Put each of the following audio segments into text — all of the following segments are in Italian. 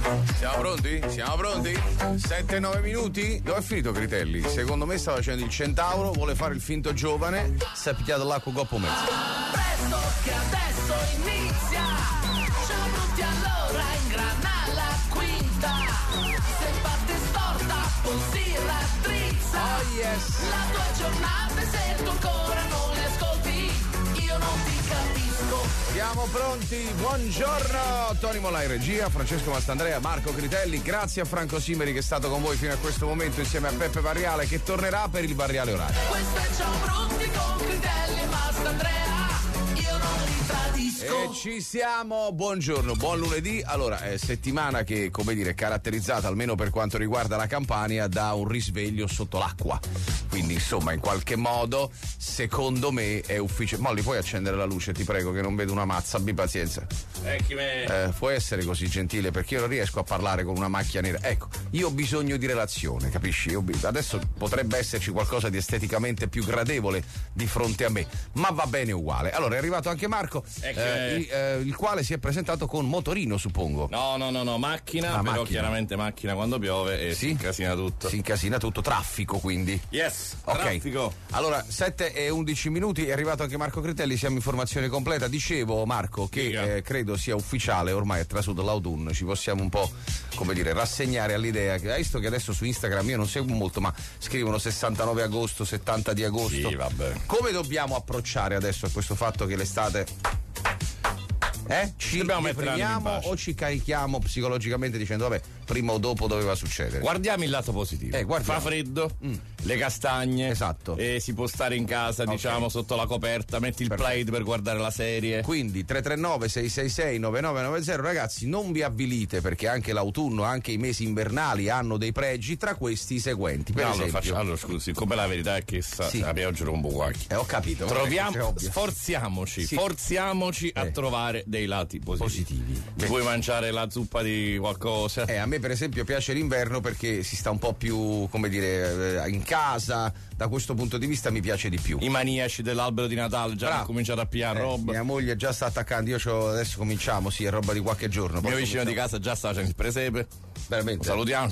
Siamo pronti? Siamo pronti? 7-9 minuti? Dove è finito Critelli? Secondo me stava facendo il centauro, vuole fare il finto giovane, si è picchiato l'acqua coppo mezzo. Presto che adesso inizia. Ciao brutti, allora ingrana la quinta. Se parte storta o si raddrizza. Oh yes. La tua giornata e se tu ancora non le ascolti, io non ti capisco. Siamo pronti, buongiorno Tony Molla in regia, Francesco Mastandrea, Marco Critelli, grazie a Franco Simeri che è stato con voi fino a questo momento insieme a Peppe Barriale che tornerà per il Barriale Orario. Questo è Ciao Brutti con Critelli e Mastandrea, io non li tradisco. E ci siamo, buongiorno, buon lunedì. Allora, settimana che, come dire, è caratterizzata, almeno per quanto riguarda la Campania, da un risveglio sotto l'acqua. Quindi, insomma, in qualche modo, secondo me, è ufficiale. Molly, puoi accendere la luce, ti prego, che non vedo una mazza, abbi pazienza. Puoi essere così gentile, perché io non riesco a parlare con una macchia nera. Ecco, io ho bisogno di relazione, capisci? Adesso potrebbe esserci qualcosa di esteticamente più gradevole di fronte a me, ma va bene uguale. Allora, è arrivato anche Marco, il quale si è presentato con motorino, suppongo. No, macchina, però chiaramente macchina quando piove e si incasina tutto. Si incasina tutto, traffico quindi. Yes, ok. Traffico. Allora, 7:11 minuti, è arrivato anche Marco Critelli, siamo informazione completa. Dicevo, Marco, che credo sia ufficiale, ormai è trasuto l'autunno, ci possiamo un po', come dire, rassegnare all'idea che, hai visto che adesso su Instagram io non seguo molto, ma scrivono 69 agosto, 70 di agosto. Sì, vabbè. Come dobbiamo approcciare adesso a questo fatto che l'estate... Ci deprimiamo o ci carichiamo psicologicamente dicendo vabbè, prima o dopo doveva succedere? Guardiamo il lato positivo. Fa freddo, le castagne, esatto, e si può stare in casa, diciamo, sotto la coperta, metti il Play per guardare la serie. Quindi 339-666-9990, ragazzi, non vi avvilite, perché anche l'autunno, anche i mesi invernali hanno dei pregi, tra questi i seguenti. Per esempio, allora scusi, siccome la verità è che la pioggia rompe qualche. Ho capito. Sforziamoci a trovare dei lati positivi. Vuoi mangiare la zuppa di qualcosa? A me per esempio piace l'inverno perché si sta un po' più, come dire, in casa, da questo punto di vista mi piace di più. I maniaci dell'albero di Natale già hanno cominciato a pigliare roba. Mia moglie già sta attaccando, adesso cominciamo, è roba di qualche giorno. Il mio vicino di casa già sta facendo il presepe. Veramente? Salutiamo.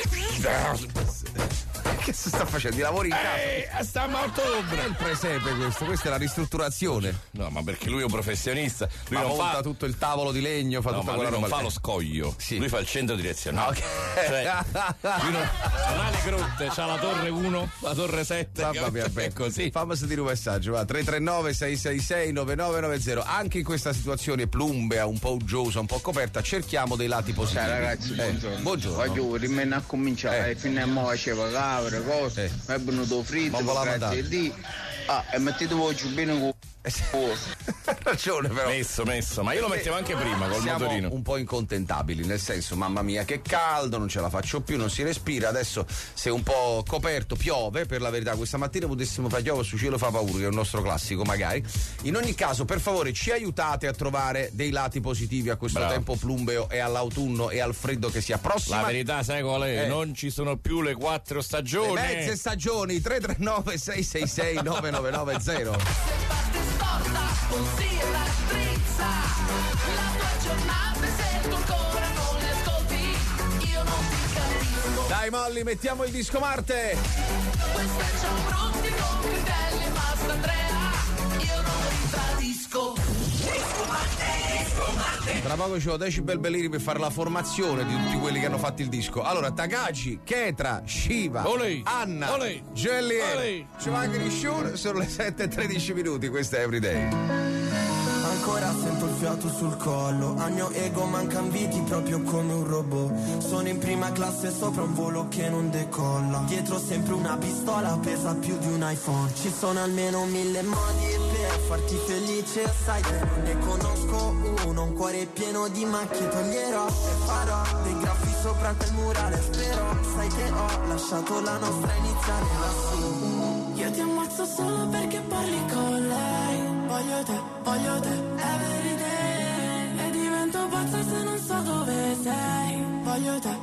Che si sta facendo? I lavori in casa? Stiamo a ottobre. È il presepe questa è la ristrutturazione. No, ma perché lui è un professionista. Lui non monta fa tutto il tavolo di legno, fa tutta quella roba. Non fa lo scoglio. Sì. Lui fa il centro direzionale. Okay. Cioè, lui non ha le grotte, c'ha la torre 1, la torre 7. Mamma mia, è così. Fammi sentire un messaggio, va. 339-666-9990. Anche in questa situazione plumbea, un po' uggiosa, un po' coperta, cerchiamo dei lati positivi. Ciao ragazzi, buongiorno. Buongiorno. Rimane a cominciare, fino a mo' faceva capre, cose, mi è venuto fritto, grazie a Dio. E mettete voi giù bene con ragione però. Messo, ma io lo mettevo anche prima col siamo motorino. Un po' incontentabili, nel senso, mamma mia che caldo, non ce la faccio più, non si respira. Adesso se un po' coperto, piove, per la verità questa mattina potessimo fare piove su cielo fa paura, che è un nostro classico magari. In ogni caso, per favore, ci aiutate a trovare dei lati positivi a questo tempo plumbeo e all'autunno e al freddo che si approssima. La verità sai qual è? Non ci sono più le 4 stagioni. Le mezze stagioni. 339-666-9990. Non si raddrizza la tua giornata e se tu ancora non le ascolti, io non ti capisco. Dai Molly, mettiamo il disco Marte. Questo è Ciao Brutti con Critelli e Mastandrea, io non li tradisco. Disco Marte. Tra poco ci ho 10 belbellini per fare la formazione di tutti quelli che hanno fatto il disco. Allora, Takagi, Ketra, Shiva, Anna, Joellier, ci manca nessuno, sono le 7:13 minuti, questo è Everyday. Ancora sento il fiato sul collo, al mio ego mancan viti proprio come un robot. Sono in prima classe sopra un volo che non decolla. Dietro sempre una pistola pesa più di un iPhone. Ci sono almeno 1000 modi per farti felice, sai che non ne conosco uno. Un cuore pieno di macchie toglierò e farò dei graffi sopra quel murale. Spero, sai che ho lasciato la nostra iniziale lassù. Io ti ammazzo solo perché parli con lei. Voglio te, everyday. E divento pazza se non so dove sei. Voglio te.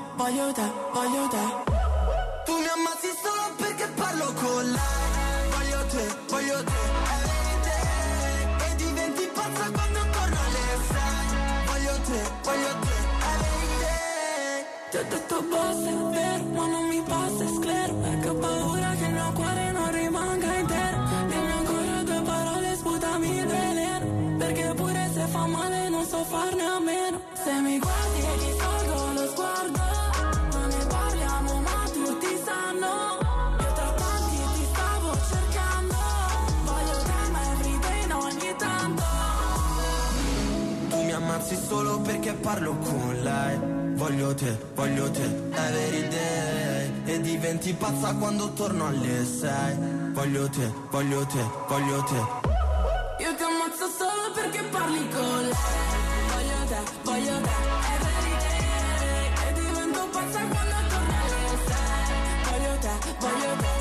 Tu mi ammazzi solo perché parlo con lei. Voglio te, everyday. E diventi pazza quando torno alle 6. Voglio te, everyday. parlo con lei. Voglio te, every day. E diventi pazza quando torno alle 6. Voglio te. Io ti ammazzo solo perché parli con lei. Voglio te, every day. E divento pazza quando torno alle 6. Voglio te, every day.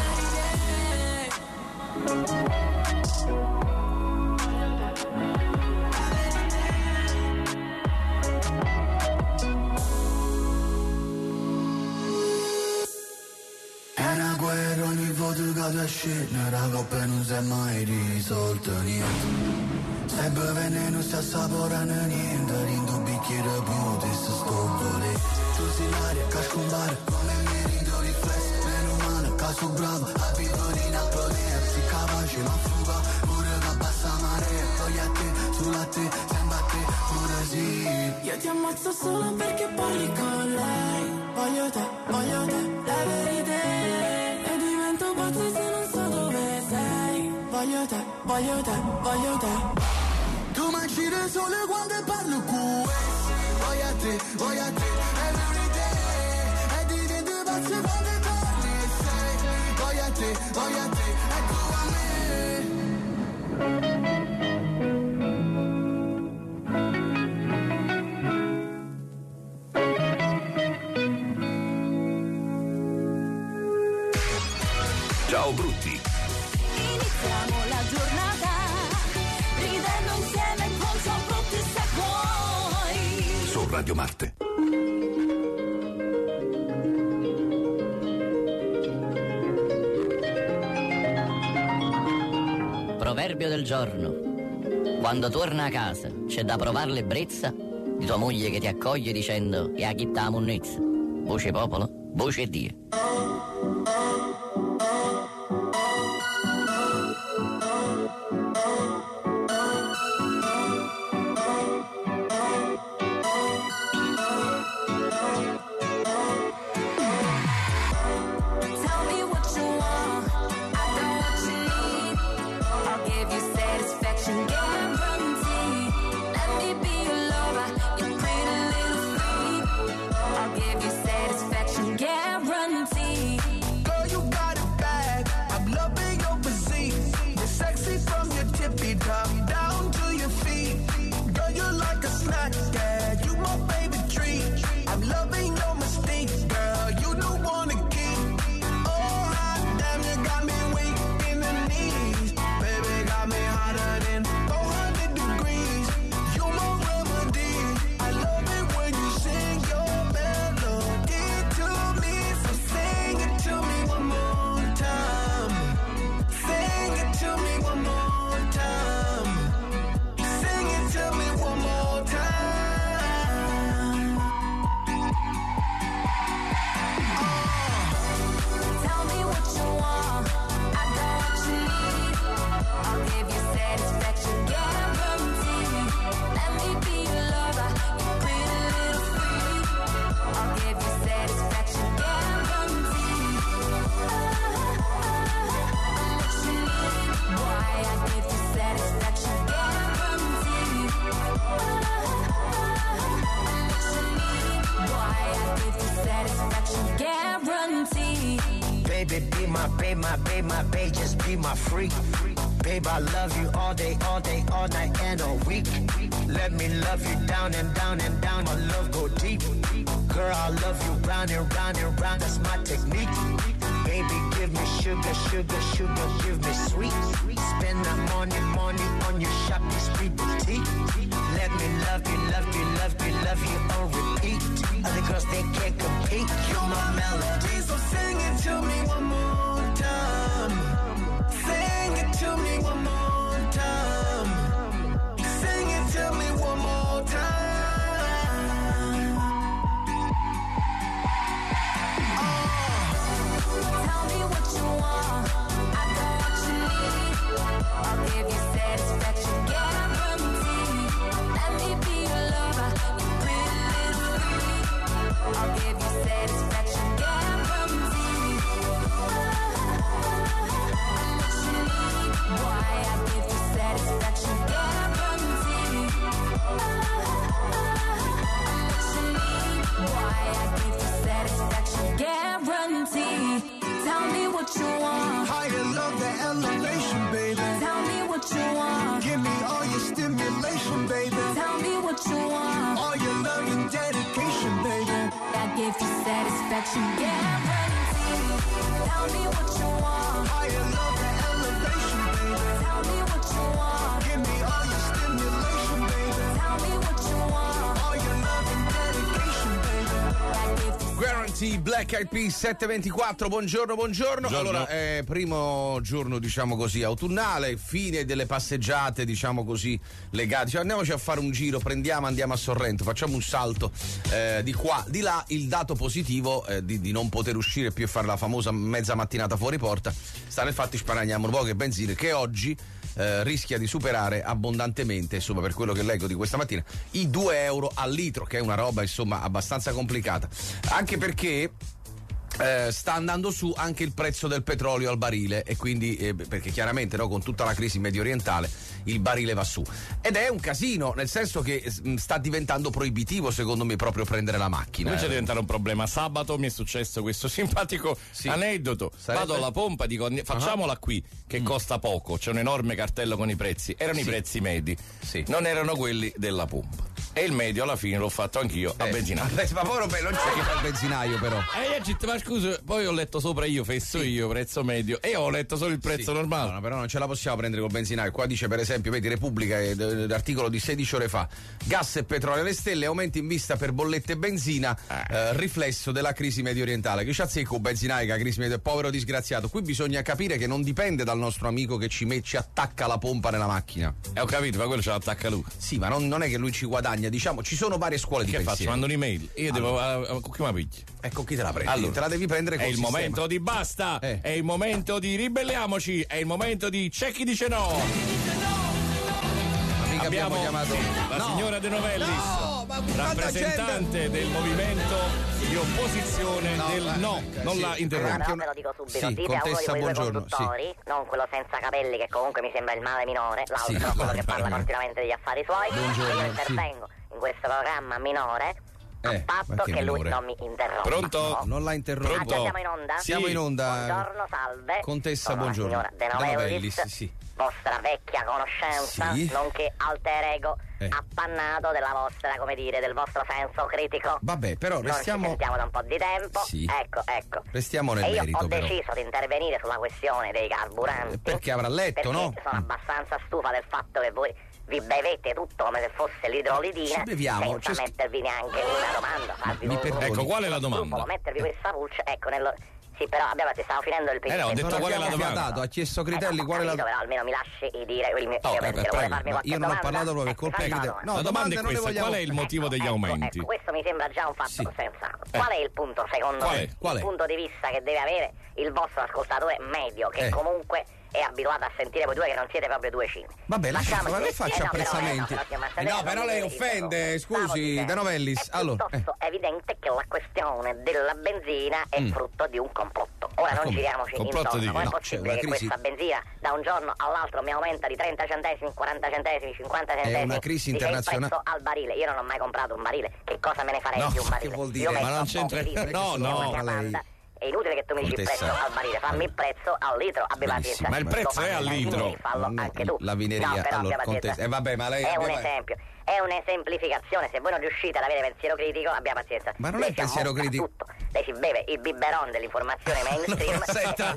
È una guerra ogni volta che tu esci, la coppa non si è mai risolta niente. Se beve non si assaporano niente, in un bicchiere più ti sto volendo. Tu sei l'aria che scompare, come mi rido riflesso, meno male che sono bravo, abitudine a potere, si capace ma fuga, pure che bassa marea, voglio a te, sulla te, sembra a te, pure sì. Io ti ammazzo solo perché parli con lei. Voglio te, every day. E divento pazza se non so dove sei. Voglio te. Tu mi giri solo quando parlo con lei. Voglio te, every day. E divento pazza quando parli sei. Voglio te, ecco a me. Ciao Brutti. Iniziamo la giornata ridendo insieme con Ciao Brutti se vuoi. Su Radio Marte. Proverbio del giorno. Quando torna a casa c'è da provare l'ebbrezza di tua moglie che ti accoglie dicendo che ha chitta la monnezza. Voce popolo, voce Dio. My babe, just be my freak. Babe, I love you all day, all night and all week. Let me love you down and down and down. My love go deep. Girl, I love you round and round and round. That's my technique. Baby, give me sugar, sugar, sugar, give me sweet. Spend that money on your shopping spree boutique. Let me love you, love you, love you, love you on repeat. Other girls, they can't compete. You're my melody, so sing it to me one more time. Sing it to me one more time. Sing it to me one more time. Tell me what you want, I got what you need. I'll give you satisfaction, guaranteed. Let me be your lover, you pretty little freak. I'll give you satisfaction, guaranteed. what you want. Higher love, the elevation, baby. Tell me what you want. Give me all your stimulation, baby. Tell me what you want. All your love and dedication, baby. That gives you satisfaction, guaranteed. Tell me what you want. Higher love, the elevation, baby. Tell me what you want. Give me all your stimulation, baby. Tell me what you want. All your love and dedication, baby. That gives you Guarantee, Black Eyed Peas 724, buongiorno. Allora, primo giorno, diciamo così, autunnale, fine delle passeggiate, diciamo così, legate. Cioè, andiamoci a fare un giro, andiamo a Sorrento, facciamo un salto di qua, di là. Il dato positivo di non poter uscire più e fare la famosa mezza mattinata fuori porta sta nel fatto che sparagnamo un po' che benzina che oggi rischia di superare abbondantemente, insomma, per quello che leggo di questa mattina, i 2 euro al litro, che è una roba, insomma, abbastanza complicata, anche perché sta andando su anche il prezzo del petrolio al barile, e quindi perché chiaramente, no, con tutta la crisi medio orientale il barile va su, ed è un casino, nel senso che sta diventando proibitivo, secondo me, proprio prendere la macchina. Comincia a diventare un problema. Sabato mi è successo questo simpatico aneddoto. Vado alla pompa, dico facciamola qui, che costa poco, c'è un enorme cartello con i prezzi, erano i prezzi medi, non erano quelli della pompa, e il medio alla fine l'ho fatto anch'io a benzinaio. Ma povero non c'è che fa il benzinaio, però. Ma scusa, poi ho letto sopra io prezzo medio, e ho letto solo il prezzo normale. No, però non ce la possiamo prendere col benzinaio. Qua dice, per esempio, vedi, Repubblica, l'articolo di 16 ore fa: gas e petrolio alle stelle, aumenti in vista per bollette e benzina, riflesso della crisi medio orientale. Che c'ha secco benzinaio, che la crisi medio, povero disgraziato. Qui bisogna capire che non dipende dal nostro amico che ci attacca la pompa nella macchina. Ho capito, ma quello ce l'attacca lui. Sì, ma non è che lui ci guadagna, diciamo, ci sono varie scuole di pensiero. Che faccio? Mando un'email, io devo chi mi pigli? Ecco, chi te la prendi? Allora, te la devi prendere col È il sistema. momento di basta, è il momento di ribelliamoci, è il momento di c'è chi dice no. Abbiamo chiamato la signora De Novellis, rappresentante del movimento di opposizione del no, non la interrompo. Però ve lo dico subito, dite a uno di quei due conduttori, non quello senza capelli che comunque mi sembra il male minore, l'altro, quello che parla continuamente degli affari suoi, e io intervengo in questo programma minore a patto che lui non mi interrompa. Pronto? No? Non la interrompo. Ah, già siamo in onda? Siamo in onda. Buongiorno, salve. Contessa, sono buongiorno. La signora De Novellis, vostra vecchia conoscenza, nonché alter ego appannato della vostra, come dire, del vostro senso critico. Vabbè, però restiamo. Non ci sentiamo da un po' di tempo. Ecco. Restiamo nel merito. E io ho però deciso di intervenire sulla questione dei carburanti. Perché avrà letto, perché no? Sono abbastanza stufa del fatto che voi vi bevete tutto come se fosse l'idrolidina, senza mettervi neanche una domanda, farvi ecco, qual è la domanda? Mettervi questa pulce, ecco, sì, però stavo finendo il pensiero. Ho detto qual è la domanda? Ha chiesto Critelli qual è la domanda. Però almeno mi lasci dire il mio pensiero. Io non ho parlato proprio per colpa di Critelli. No, la domanda è questa: qual è il motivo degli aumenti? Questo mi sembra già un fatto sensato. Qual è il punto, secondo me? Il punto di vista che deve avere il vostro ascoltatore medio, che comunque è abituato a sentire voi due che non siete proprio due cine. Vabbè, ma non faccia apprezzamenti. No, però lei offende, scusi, De Novellis. Allora, è piuttosto evidente che la questione della benzina è frutto di un complotto. Ora non giriamoci intorno. Come è possibile che questa benzina da un giorno all'altro mi aumenta di 30 centesimi, 40 centesimi, 50 centesimi? È una crisi internazionale. Il prezzo al barile. Io non ho mai comprato un barile. Che cosa me ne farei di un barile? Che vuol dire? Ma non c'entra. No. È inutile che tu mi dici il prezzo al barile, fammi il prezzo al litro, abbi pazienza. Ma il prezzo è al litro. Fallo anche tu. La vineria, allora, vabbè, ma lei è un esempio. È un'esemplificazione, se voi non riuscite ad avere pensiero critico, abbia pazienza. Ma non è pensiero critico. Tutto. Lei si beve il biberon dell'informazione mainstream. Senta,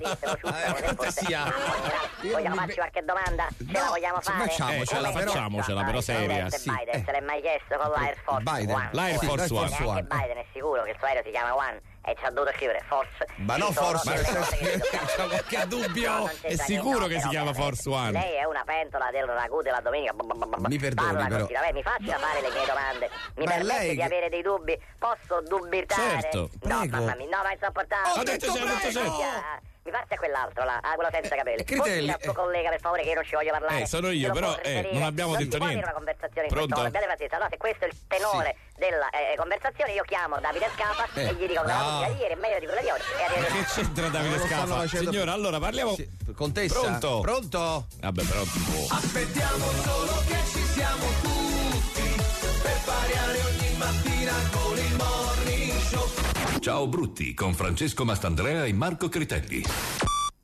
vogliamo farci qualche domanda? Ce la vogliamo fare? Facciamocela, però seria. Biden se l'è mai chiesto con l'Air Force One? L'Air Force One. Anche Biden è sicuro che il suo aereo si chiama One e ci ha dovuto scrivere Force. Ma no, Force, che dubbio! È sicuro che si chiama Force One. Lei è una pentola del ragù della domenica. Mi perdoni, però. Mi faccia fare le mie domande. Mi permette di avere dei dubbi? Posso dubitare? Certo. No, mamma mia, no, ma è insopportabile. Ho detto certo. Mi passi a quell'altro là, quello senza capelli. Critelli. Al tuo collega, per favore, che io non ci voglio parlare. Sono io, però non abbiamo detto niente. Una conversazione Pronto? Abbiate pazienza. Allora, se questo è il tenore della conversazione, io chiamo Davide Scafa e gli dico che la musica di ieri è meglio di quella di oggi. Ma che c'entra Davide Scafa? Signora, allora parliamo. Contessa. Pronto? Vabbè, però. Aspettiamo solo che ci siamo tutti per variare ogni mattina con il Morning Show. Ciao Brutti con Francesco Mastandrea e Marco Critelli.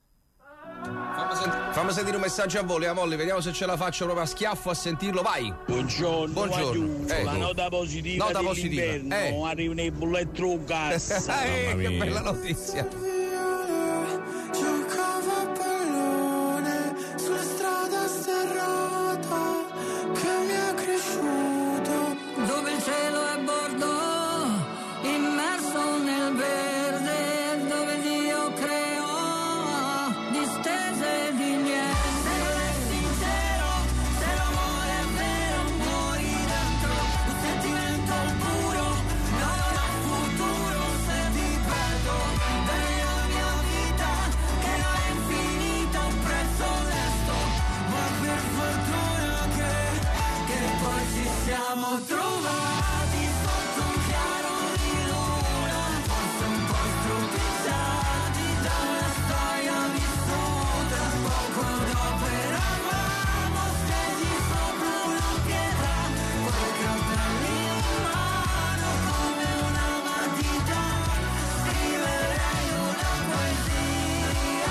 Fammi sentire un messaggio a volo, Molly, vediamo se ce la faccio proprio a schiaffo a sentirlo, vai. Buongiorno. La nota positiva dell'inverno, arrivano i bulletti a gas. Che bella notizia. Giocavo a pallone sulla strada sterrata che mi è cresciuto, dove il cielo è bordo, immerso nel verde, dove Dio creò distese di niente. Se non è sincero, se l'amore è vero, muori dentro un sentimento puro, non ha futuro se ti perdo. Della mia vita che non è infinita, un prezzo onesto, ma per fortuna che poi ci siamo trovati sotto un chiaro di luna, forse un po' stropicciati da una storia vissuta. Poco dopo eravamo stesi sopra una pietra, coi capelli in mano come una matita, scriverei una poesia.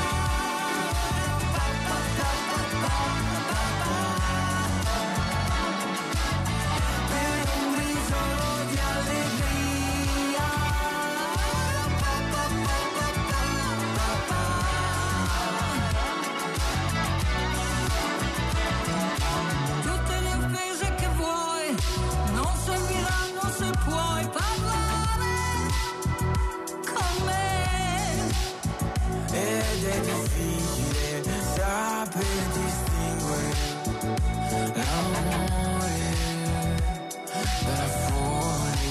Per un briciolo di allegria. Tutte le offese che vuoi non serviranno se puoi parlare con me. Ed è difficile saper distinguere l'amore da fuori.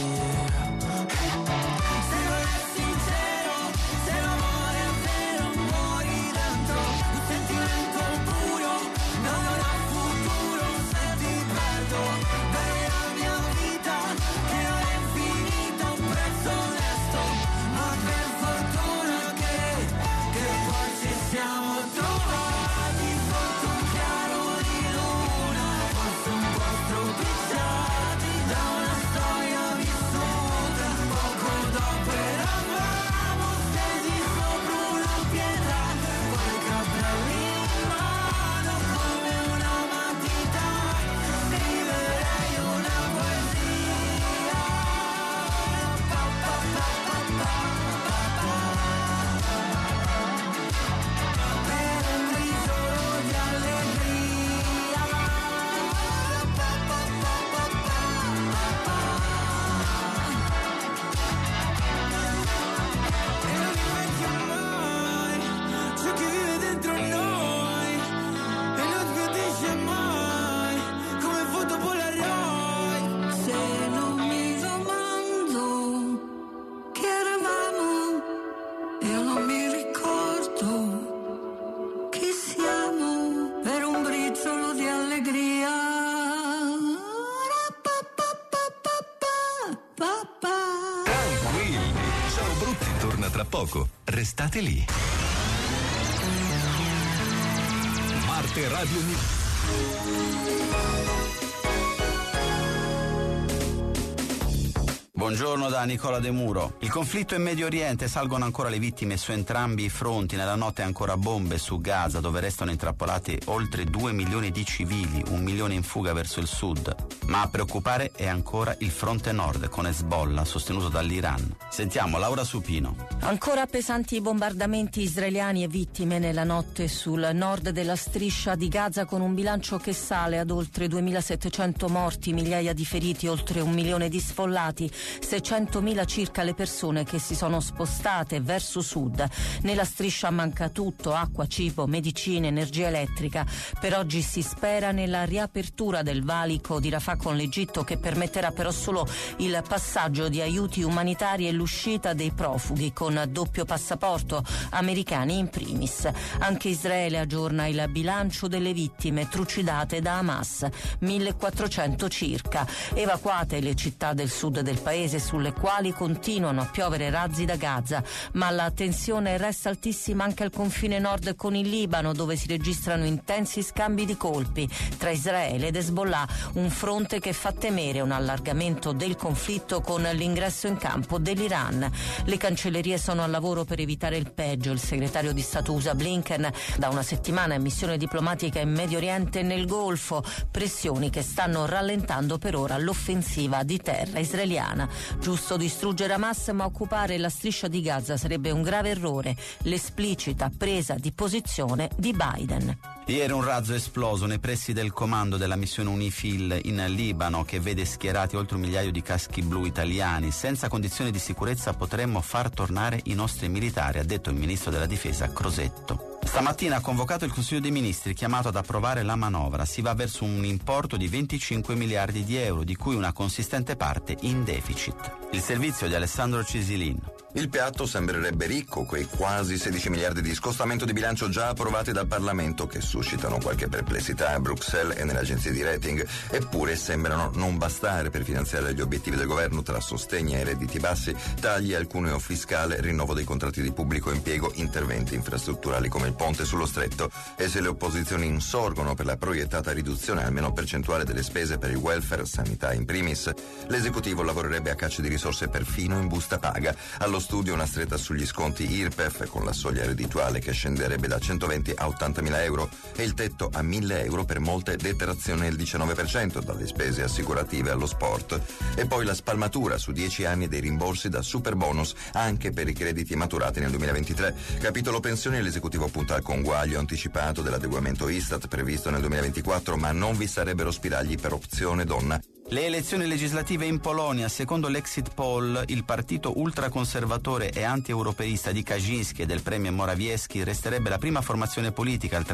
Se non è sincero, se l'amore è vero, muori dentro un sentimento puro, non ha futuro se ti perdo. Della mia vita che non è infinita, un prezzo onesto, ma per fortuna che poi ci siamo trovati sotto un chiaro di luna, forse un po' stropicciati da una storia vissuta. Poco dopo eravamo stesi sopra una pietra, coi capelli in mano come una matita, scriverei una poesia. Per un briciolo di allegria. E non dimentichiamo mai ciò che vive dentro noi, e non sbiadisce mai come foto Polaroid. Se non mi domando che eravamo, io non mi ricordo chi siamo, per un briciolo di allegria. Tranquilli, Ciao Brutti torna tra poco. Restate lì. Marte Radio Buongiorno da Nicola De Muro. Il conflitto in Medio Oriente, salgono ancora le vittime su entrambi i fronti. Nella notte ancora bombe su Gaza, dove restano intrappolati oltre 2 milioni di civili, 1 milione in fuga verso il sud. Ma a preoccupare è ancora il fronte nord, con Hezbollah sostenuto dall'Iran. Sentiamo Laura Supino. Ancora pesanti bombardamenti israeliani e vittime nella notte sul nord della striscia di Gaza, con un bilancio che sale ad oltre 2.700 morti, migliaia di feriti, oltre 1 milione di sfollati, 600.000 circa le persone che si sono spostate verso sud. Nella striscia manca tutto: acqua, cibo, medicine, energia elettrica. Per oggi si spera nella riapertura del valico di Rafah con l'Egitto, che permetterà però solo il passaggio di aiuti umanitari e l'uscita dei profughi con doppio passaporto, americani in primis. Anche Israele aggiorna il bilancio delle vittime trucidate da Hamas, 1.400 circa. Evacuate le città del sud del paese, riprese sulle quali continuano a piovere razzi da Gaza, ma la tensione resta altissima anche al confine nord con il Libano, dove si registrano intensi scambi di colpi tra Israele ed Hezbollah, un fronte che fa temere un allargamento del conflitto con l'ingresso in campo dell'Iran. Le cancellerie sono al lavoro per evitare il peggio. Il segretario di Stato USA Blinken da una settimana è in missione diplomatica in Medio Oriente e nel Golfo, pressioni che stanno rallentando per ora l'offensiva di terra israeliana. Giusto distruggere Hamas, ma occupare la striscia di Gaza sarebbe un grave errore, l'esplicita presa di posizione di Biden. Ieri un razzo è esploso nei pressi del comando della missione UNIFIL in Libano, che vede schierati oltre 1 migliaio di caschi blu italiani. Senza condizioni di sicurezza potremmo far tornare i nostri militari, ha detto il ministro della difesa Crosetto. Stamattina ha convocato il Consiglio dei Ministri, chiamato ad approvare la manovra. Si va verso un importo di 25 miliardi di euro, di cui una consistente parte in deficit. Il servizio di Alessandro Cisilin. Il piatto sembrerebbe ricco, quei quasi 16 miliardi di scostamento di bilancio già approvati dal Parlamento, che suscitano qualche perplessità a Bruxelles e nelle agenzie di rating, eppure sembrano non bastare per finanziare gli obiettivi del governo tra sostegni ai redditi bassi, tagli al cuneo fiscale, rinnovo dei contratti di pubblico impiego, interventi infrastrutturali come il ponte sullo stretto. E se le opposizioni insorgono per la proiettata riduzione almeno percentuale delle spese per il welfare, sanità in primis, l'esecutivo lavorerebbe a caccia di risorse perfino in busta paga. Allo studio una stretta sugli sconti IRPEF, con la soglia reddituale che scenderebbe da 120 a 80.000 euro e il tetto a 1.000 euro per molte, detrazione del 19%, dalle spese assicurative allo sport. E poi la spalmatura su 10 anni dei rimborsi da superbonus anche per i crediti maturati nel 2023. Capitolo pensioni, l'esecutivo punta al conguaglio anticipato dell'adeguamento Istat previsto nel 2024, ma non vi sarebbero spiragli per opzione donna. Le elezioni legislative in Polonia, secondo l'exit poll, il partito ultraconservatore e anti-europeista di Kaczynski e del premier Morawiecki resterebbe la prima formazione politica al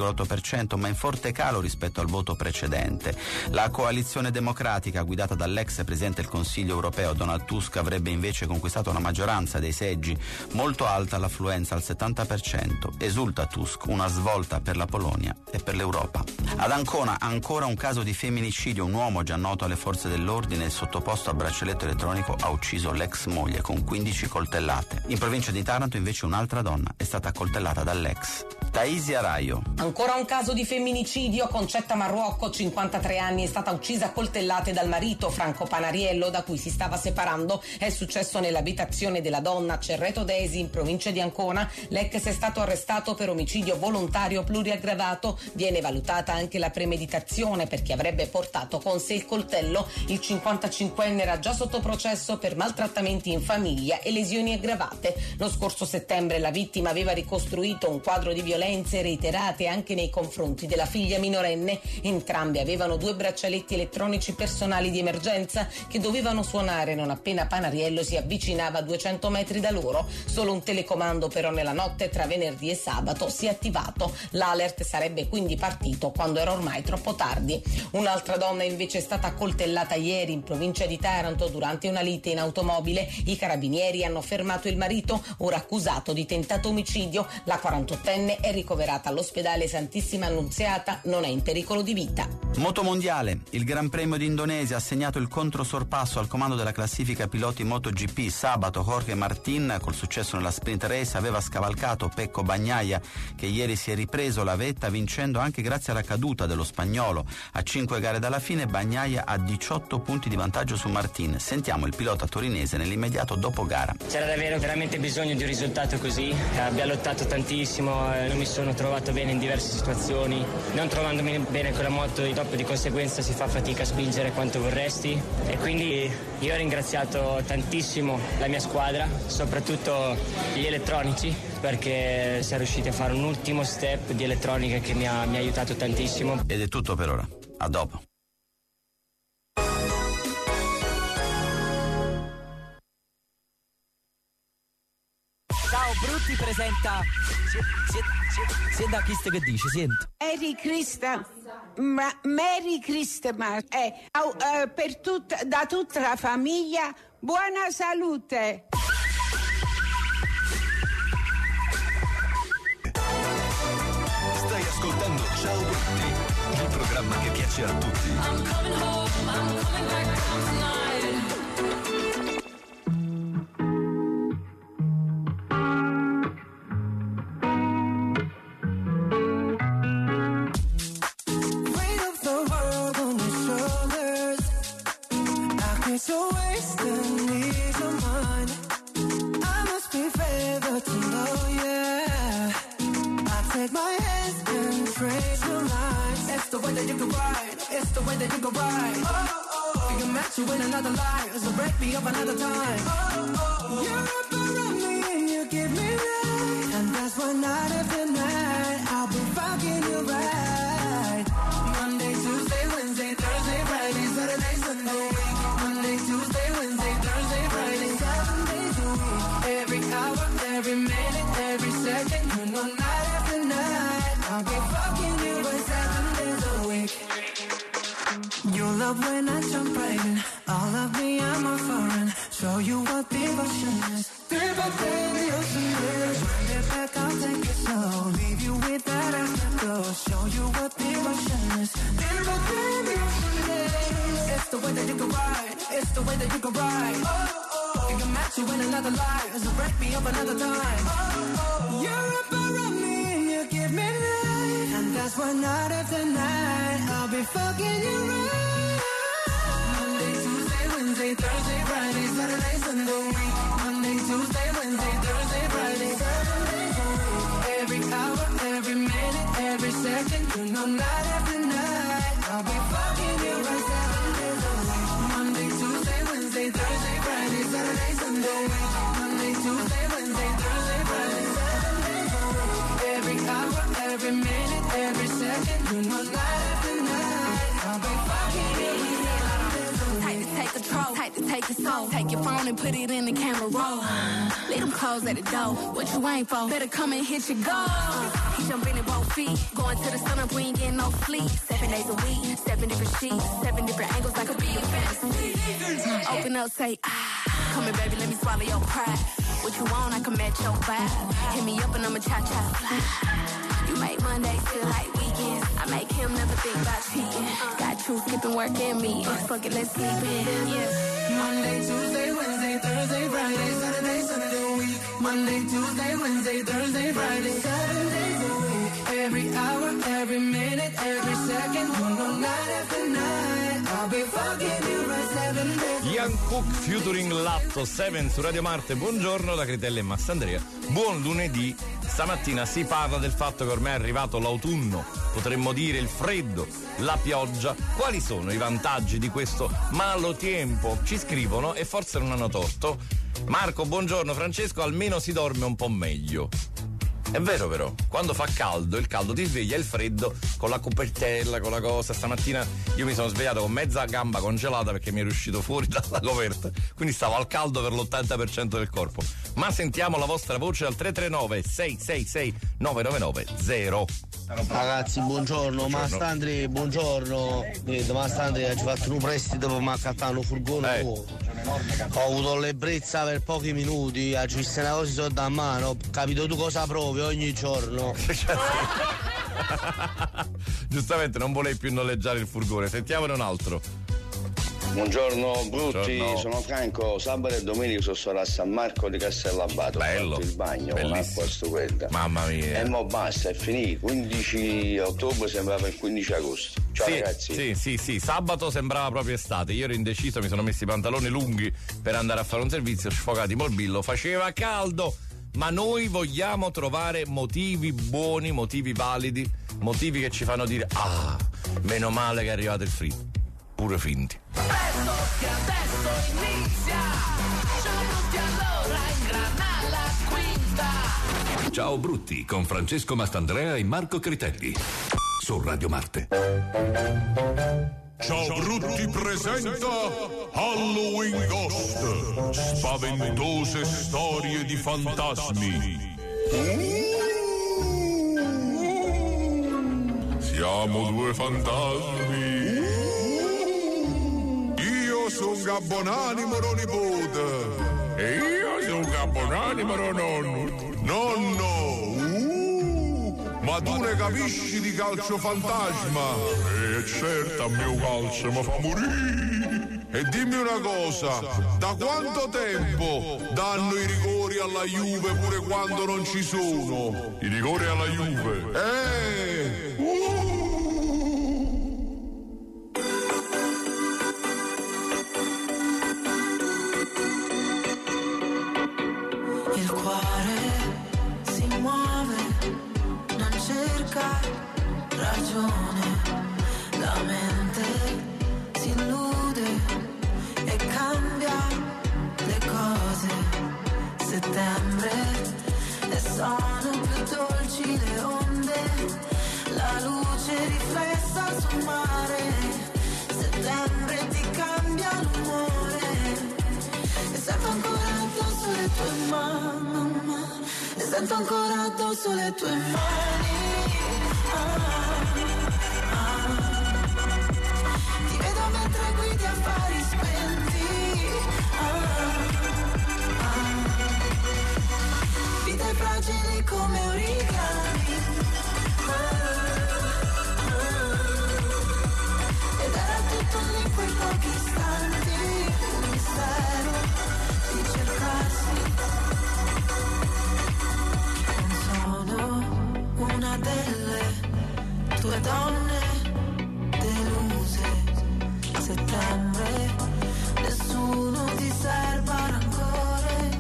36,8%, ma in forte calo rispetto al voto precedente. La coalizione democratica, guidata dall'ex presidente del Consiglio europeo Donald Tusk, avrebbe invece conquistato una maggioranza dei seggi, molto alta l'affluenza al 70%. Esulta Tusk, una svolta per la Polonia e per l'Europa. Ad Ancona ancora un caso di femminicidio, un uomo già noto alle forze dell'ordine e sottoposto a braccialetto elettronico ha ucciso l'ex moglie con 15 coltellate. In provincia di Taranto invece un'altra donna è stata accoltellata dall'ex. Taisia Raio. Ancora un caso di femminicidio. Concetta Marruocco, 53 anni, è stata uccisa a coltellate dal marito Franco Panariello, da cui si stava separando. È successo nell'abitazione della donna a Cerreto Desi, in provincia di Ancona. L'ex è stato arrestato per omicidio volontario pluriaggravato. Viene valutata anche la premeditazione, perché avrebbe portato con sé il coltello. Il 55enne era già sotto processo per maltrattamenti in famiglia e lesioni aggravate. Lo scorso settembre la vittima aveva ricostruito un quadro di violenze reiterate anche nei confronti della figlia minorenne. Entrambi avevano 2 braccialetti elettronici personali di emergenza che dovevano suonare non appena Panariello si avvicinava a 200 metri da loro. Solo un telecomando però nella notte tra venerdì e sabato si è attivato. L'alert sarebbe quindi partito quando era ormai troppo tardi. Un'altra donna invece è stata accoltellata ieri in provincia di Taranto durante una lite in automobile. I carabinieri hanno fermato il marito, ora accusato di tentato omicidio. La 48enne è ricoverata all'ospedale Santissima Annunziata, non è in pericolo di vita. Motomondiale. Il Gran Premio d'Indonesia ha segnato il controsorpasso al comando della classifica piloti MotoGP. Sabato Jorge Martin, col successo nella sprint race, aveva scavalcato Pecco Bagnaia, che ieri si è ripreso la vetta vincendo anche grazie alla caduta dello spagnolo. A 5 gare dalla fine Bagnaia ha 18 punti di vantaggio su Martin. Sentiamo il pilota torinese nell'immediato dopo gara. C'era davvero veramente bisogno di un risultato così. Abbiamo lottato tantissimo, non mi sono trovato bene in diverse situazioni. Non trovandomi bene con la moto, dopo di conseguenza si fa fatica a spingere quanto vorresti. E quindi io ho ringraziato tantissimo la mia squadra, soprattutto gli elettronici, perché siamo riusciti a fare un ultimo step di elettronica che mi ha aiutato tantissimo. Ed è tutto per ora. A dopo. Ciao Brutti presenta Senta chi che dice, sento. Merry Christmas per da tutta la famiglia, buona salute. Stai ascoltando Ciao Brutti, il programma che piace a tutti. I'm coming home, I'm coming back home tonight. could ride. We can match you in another life, so break me up another time. You're up around me and you give me life, and that's why night after night I'll be fucking you right. Monday, Tuesday, Wednesday, Thursday, Friday, Saturday, Sunday. Monday, Tuesday, Wednesday, Thursday, Friday, 7 days a week. Every hour, every minute, every second, you know night after night I'll be fucking you by 7 days a week. You love when I jump right in. All of me, I'm a foreign. Show you what devotion is. Deeper than the ocean is. Bring it back, I'll take it slow. Leave you with that afterglow. Show you what devotion is. Deeper than the ocean is. It's the way that you can ride. It's the way that you can ride. We can match you in another life, so break me up another time. You're up around me and you give me life, and that's why night after night I'll be fucking you right. Monday, Tuesday, Wednesday, Thursday, Friday, Saturday, Sunday. Monday, Tuesday, Wednesday, Thursday, Friday, 7 days a week. Every hour, every minute, every second, you know night after night I'll be fucking you right 7 days a week. Monday, Tuesday, Wednesday, Thursday, Friday, Saturday, Sunday. Monday, Tuesday, Wednesday, Thursday, Friday, 7 days a week. Every hour, every minute, every second, you know night after night I'll be fucking you right 7 days a week. Tight to take control, tight to take it slow. Take your phone and put it in the camera roll. Leave them clothes at the door. What you ain't for? Better come and hit your goal. He jumping in both feet, going to the sun up, we ain't getting no sleep. 7 days a week, 7 different sheets, 7 different angles, I could be a fantasy. Open up, say ah, come here baby, let me swallow your pride. What you want, I can match your vibe. Hit me up and I'ma cha-cha fly. You make Mondays feel like weekends. I make him never think about cheating. Got you skipping work and me. Fuck it, let's sleep in. Yeah. Monday, Tuesday, Wednesday, Thursday, Friday, Saturday, Sunday week. Monday, Tuesday, Wednesday, Thursday, Friday, 7 days a week. Every hour, every minute, every second, you know night after night I'll be fucking you right 7 days. Ian Cook featuring Latto 7 su Radio Marte. Buongiorno da Critella e Massandrea. Buon lunedì. Stamattina si parla del fatto che ormai è arrivato l'autunno, potremmo dire il freddo, la pioggia. Quali sono i vantaggi di questo malo tempo? Ci scrivono e forse non hanno torto. Marco, buongiorno. Francesco, almeno si dorme un po' meglio. È vero però, quando fa caldo, il caldo ti sveglia, il freddo con la copertella, con la cosa. Stamattina io mi sono svegliato con mezza gamba congelata perché mi è uscito fuori dalla coperta, quindi stavo al caldo per l'80% del corpo. Ma sentiamo la vostra voce al 339 666 999 0. Ragazzi, buongiorno. Mastandri, buongiorno. Mastandri ci ha fatto un prestito per accattare un furgone nuovo. Ho avuto l'ebbrezza per pochi minuti, ci visto una cosa sotto a mano, capito tu cosa provi ogni giorno. Giustamente non volevi più noleggiare il furgone, sentiamone un altro. Buongiorno Brutti, sono Franco. Sabato e domenica sono a San Marco di Castellabate. Bello, ho fatto il bagno con acqua stupenda. Mamma mia. E mo basta, è finito. 15 ottobre sembrava il 15 agosto. Ciao ragazzi. Sì, sabato sembrava proprio estate. Io ero indeciso, mi sono messi i pantaloni lunghi per andare a fare un servizio, sfogati morbillo, faceva caldo. Ma noi vogliamo trovare motivi buoni, motivi validi, motivi che ci fanno dire meno male che è arrivato il freddo. Pure finti. Presto che adesso inizia. Ciao Brutti, allora ingrana la quinta. Ciao Brutti con Francesco Mastandrea e Marco Critelli su Radio Marte. Ciao Brutti presenta Halloween Ghost, spaventose storie di fantasmi. Siamo due fantasmi. Io sono Gabbonanimo nipote. E io sono Gabbonanimo nonno. Ma tu ne capisci di calcio fantasma? Certo, a mio calcio mi fa morire. E dimmi una cosa, da quanto tempo danno i rigori alla Juve pure quando non ci sono? I rigori alla Juve? Il cuore si muove, non cerca ragione, la mente le tue mani, e sento ancora addosso le tue mani. Ti vedo mentre guidi affari spenti. Vite fragili come origami. Ed era tutto lì in quei pochi istanti, un mistero di cercarsi. Non sono una delle tue donne deluse. Settembre, nessuno ti serba rancore.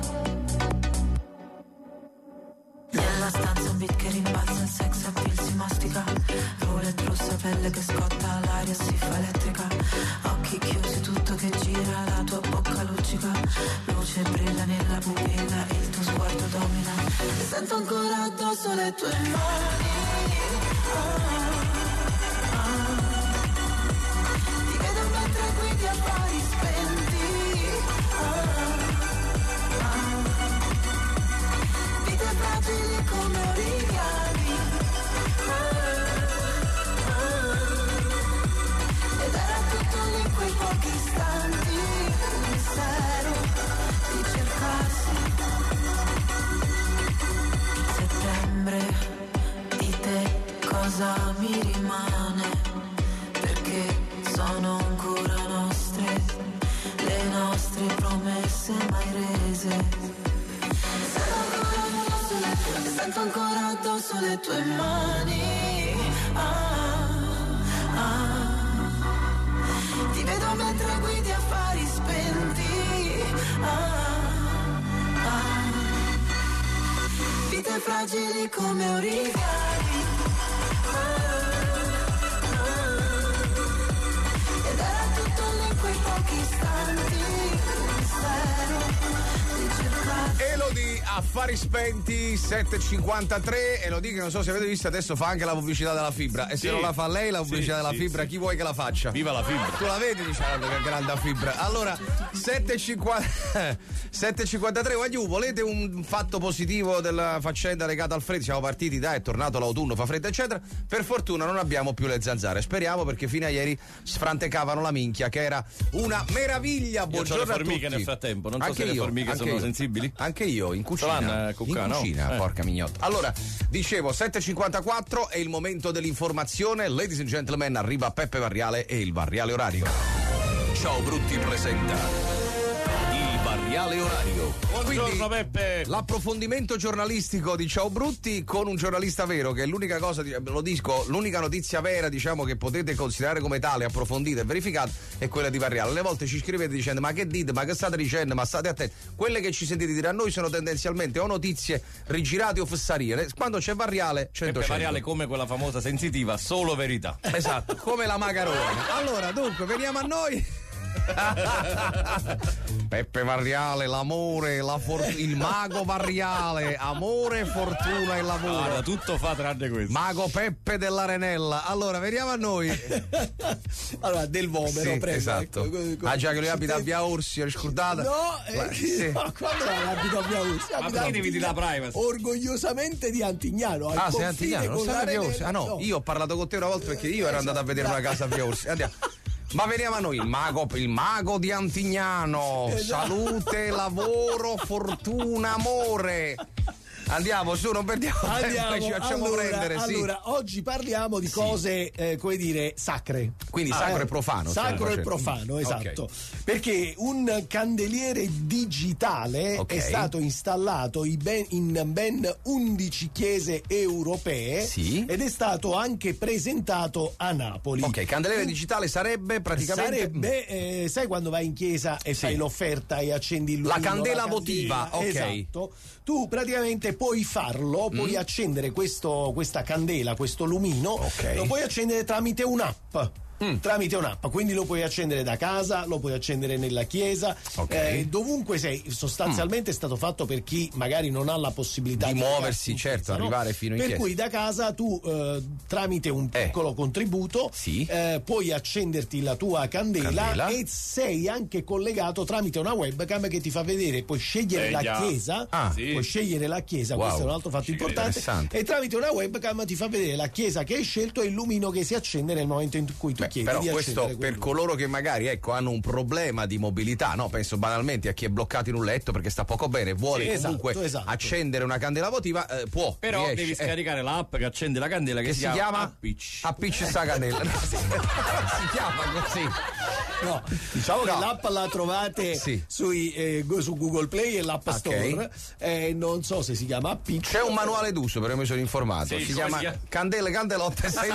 Nella stanza un beat che rimbalza, il sex appeal si mastica. Roulette rossa, pelle che scotta, l'aria si fa elettrica. Occhi chiusi, tutto che gira, la tua bocca luccica. Luce brilla nella pupilla, il tuo sguardo domina. E sento ancora addosso le tue mani. Ti vedo mentre guidi affari spenti. Vite fragili come origami. Ed era tutto lì in quei pochi istanti, un mistero di cercarsi. Settembre, di te cosa mi rimane? Perché sono ancora nostre, le nostre promesse mai rese. Sento ancora addosso le tue mani. Ti vedo mentre guidi affari spenti. Vite fragili come origami. Ed era tutto lì in quei pochi istanti, un mistero di cercarsi. Elodie, affari spenti, 7.53. Elodie, che non so se avete visto, adesso fa anche la pubblicità della fibra. E se non la fa lei la pubblicità della fibra, chi vuoi che la faccia? Viva la fibra. Tu la vedi, diciamo, che grande fibra. Allora, 7.53. Guagliù, volete un fatto positivo della faccenda legata al freddo? Siamo partiti, dai, è tornato l'autunno, fa freddo eccetera. Per fortuna non abbiamo più le zanzare. Speriamo, perché fino a ieri sfrantecavano la minchia, che era una meraviglia. Buongiorno le formiche a tutti. nel frattempo, non so Anche se io, le formiche anche sono io. sensibili. Anche io, in cucina. In cucina, porca mignotta. Allora, dicevo, 7.54 è il momento dell'informazione. Ladies and gentlemen, arriva Peppe Varriale e il Varriale Orario. Ciao Brutti presenta il Varriale Orario. Buongiorno Peppe. L'approfondimento giornalistico di Ciao Brutti con un giornalista vero, che è l'unica cosa, lo dico, l'unica notizia vera, diciamo, che potete considerare come tale, approfondita e verificata, è quella di Varriale. Alle volte ci scrivete dicendo: ma che dite, ma che state dicendo, ma state attenti. Quelle che ci sentite dire a noi sono tendenzialmente o notizie rigirate o fessarie. Quando c'è Varriale, 100. Peppe Varriale, come quella famosa sensitiva, solo verità. Esatto, come la Macarone. Allora, dunque, veniamo a noi. Peppe Varriale, l'amore, il mago Varriale, amore, fortuna e lavoro. Guarda, tutto fa tranne questo. Mago Peppe dell'Arenella. Allora, veniamo a noi. Allora, del Vomero, sì, prego. esatto. Ecco. Ah, già che lui abita a Via Orsi, hai scordata? No, sì. no, quando abita a Via Orsi? Ma perché devi dire la privacy? Orgogliosamente di Antignano. Ah, sei Antignano? Non sai a Via Orsi? Ah, no, io ho parlato con te una volta perché io ero andato a vedere una casa a Via Orsi. Andiamo. Ma veniamo a noi, il mago di Antignano. Salute, lavoro, fortuna, amore. Andiamo, su, non perdiamo tempo, ci facciamo prendere. Allora, oggi parliamo di cose, come dire, sacre. Quindi sacro e profano. Sacro e profano, esatto. Okay. Perché un candeliere digitale è stato installato in ben 11 chiese europee ed è stato anche presentato a Napoli. Ok, candeliere digitale sarebbe praticamente... Sarebbe, sai quando vai in chiesa e fai l'offerta e accendi il lumino? La candela votiva, ok. Esatto. Tu praticamente puoi farlo, puoi accendere questa candela, questo lumino, lo puoi accendere tramite un'app. tramite un'app, quindi lo puoi accendere da casa, lo puoi accendere nella chiesa, dovunque sei. Sostanzialmente è stato fatto per chi magari non ha la possibilità di muoversi, certo, arrivare fino in chiesa. Per cui da casa tu tramite un piccolo contributo puoi accenderti la tua candela e sei anche collegato tramite una webcam che ti fa vedere, puoi scegliere la chiesa, puoi scegliere la chiesa, questo è un altro fatto importante, e tramite una webcam ti fa vedere la chiesa che hai scelto e il lumino che si accende nel momento in cui tu chiedi però di questo accendere per coloro che magari hanno un problema di mobilità, no? Penso banalmente a chi è bloccato in un letto perché sta poco bene, vuole comunque accendere una candela votiva, può. Però devi scaricare l'app che accende la candela che si chiama Appicci sta candela. Si chiama così. No, diciamo che l'app la trovate su Google Play e l'App Store. Non so se si chiama Appicci. C'è un manuale d'uso, però mi sono informato. Si chiama Candele, Candelotte, 6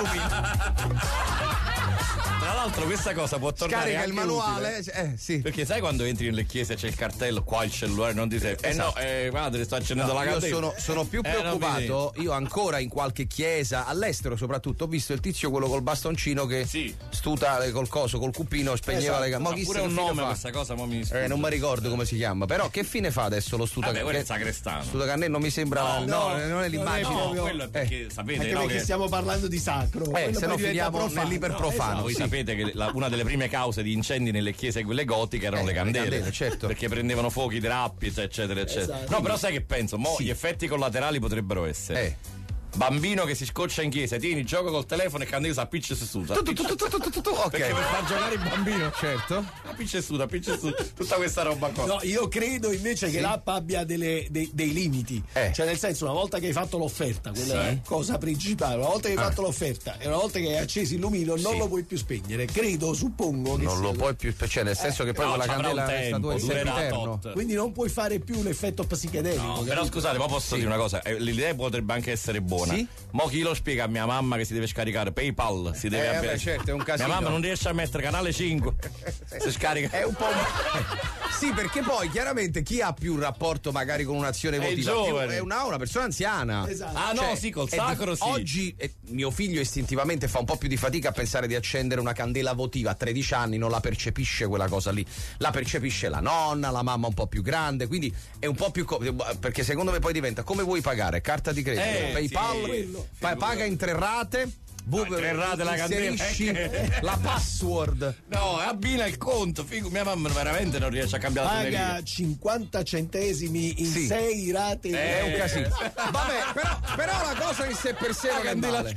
lumini. Tra l'altro questa cosa può tornare scarica anche il manuale, utile. Perché sai quando entri nelle chiese c'è il cartello, qua il cellulare non ti serve. Guarda, sto accendendo la candela. Io sono più preoccupato. Io ancora in qualche chiesa, all'estero soprattutto, ho visto il tizio quello col bastoncino che stuta col coso, col cupino, spegneva le candele. Ma pure un nome questa cosa, non mi ricordo come si chiama. Però che fine fa adesso lo stuta candela? È sacrestano. Stuta candela non mi sembra. No, non è l'immagine. No, quello è perché sapete perché stiamo parlando di sacro. Se no finiamo nell'iperprofano. Voi sapete che una delle prime cause di incendi nelle chiese quelle gotiche erano le candele, certo. Perché prendevano fuochi, drappi, eccetera, eccetera. No, però sai che penso? Gli effetti collaterali potrebbero essere bambino che si scoccia in chiesa, tieni, gioca col telefono e candela s'appiccia e si stuta. Perché per far giocare il bambino, certo, appiccia e stuta, tutta questa roba qua. No, io credo invece che l'app abbia dei limiti. Cioè, nel senso, una volta che hai fatto l'offerta, quella è la cosa principale, una volta che hai fatto l'offerta e una volta che hai acceso il lumino, non lo puoi più spegnere. Suppongo che non lo puoi più, cioè nel senso che poi quella candela resta eterno. Quindi non puoi fare più l'effetto psichedelico. No, però scusate, ma posso dire una cosa? L'idea potrebbe anche essere buona. Mo chi lo spiega a mia mamma che si deve scaricare PayPal? Si deve certo, è un casino. Mia mamma non riesce a mettere canale 5. Si scarica. È un po'. Sì, perché poi chiaramente chi ha più rapporto magari con un'azione votiva è una persona anziana. Esatto. Col sacro oggi mio figlio istintivamente fa un po' più di fatica a pensare di accendere una candela votiva. A 13 anni non la percepisce quella cosa lì. La percepisce la nonna, la mamma un po' più grande, quindi è un po' più perché secondo me poi diventa come vuoi pagare? Carta di credito, PayPal, paga in 3 rate. 3 rate la candela, la password. No, abbina il conto. Mia mamma veramente non riesce a cambiare la paga 50 centesimi in 6 rate. È un casino. Vabbè, però la cosa in sé per sé non è male.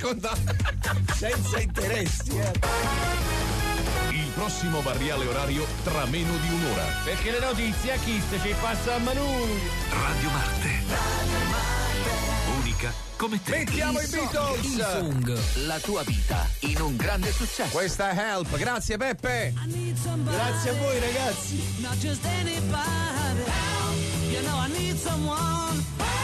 Senza interessi. Il prossimo variale orario tra meno di un'ora. Perché le notizie a chi ci passano a noi. Radio Marte. Unica come te. Mettiamo i Beatles. Il song, la tua vita in un grande successo. Questa è Help, grazie Peppe. Grazie a voi ragazzi. Not just anybody. You know I need someone.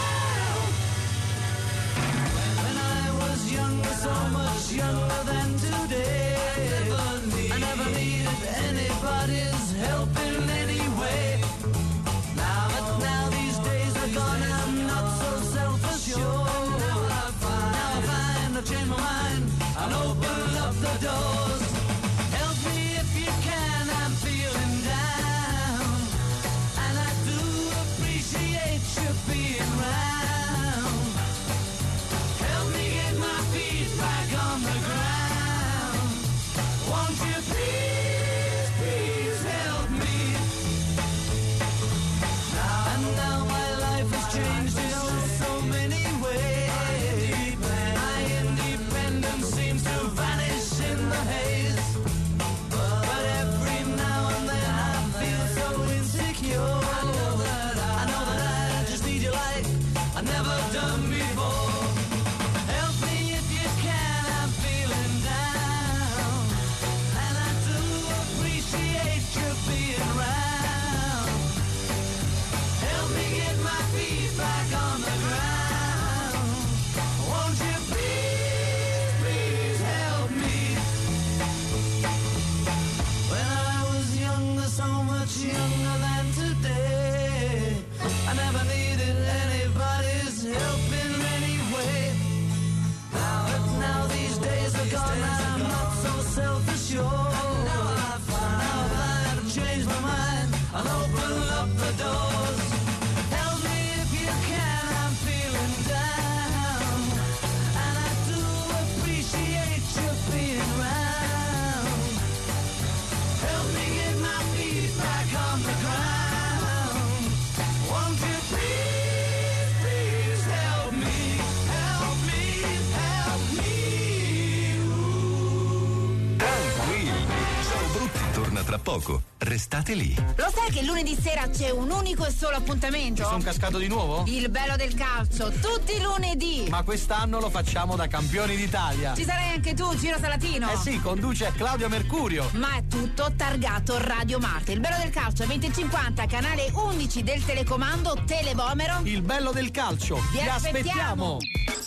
When I was younger, so much younger than today, I never needed anybody's help in any way. Now these days are gone, I'm not so self-assured. I've changed my mind and open up the doors. Help me if you can, I'm feeling down, and I do appreciate you being round. Help me get my feet back on the ground. Won't you please, please help me? Now my life has changed in so many ways. Seems to vanish in the haze, but every now and then I feel so insecure. I know that I just need you like I've never done before. Help me if you can, I'm feeling down, and I do appreciate you being around. Help me get my feet back on the ground. Won't you younger than today, I never needed anybody's help in any way. poco, restate lì. Lo sai che lunedì sera c'è un unico e solo appuntamento? Ci sono cascato di nuovo? Il bello del calcio, tutti i lunedì. Ma quest'anno lo facciamo da campioni d'Italia. Ci sarai anche tu, Ciro Salatino? Eh sì, conduce Claudio Mercurio. Ma è tutto targato Radio Marte. Il bello del calcio 2050, canale 11 del telecomando Telebomero. Il bello del calcio. Vi aspettiamo.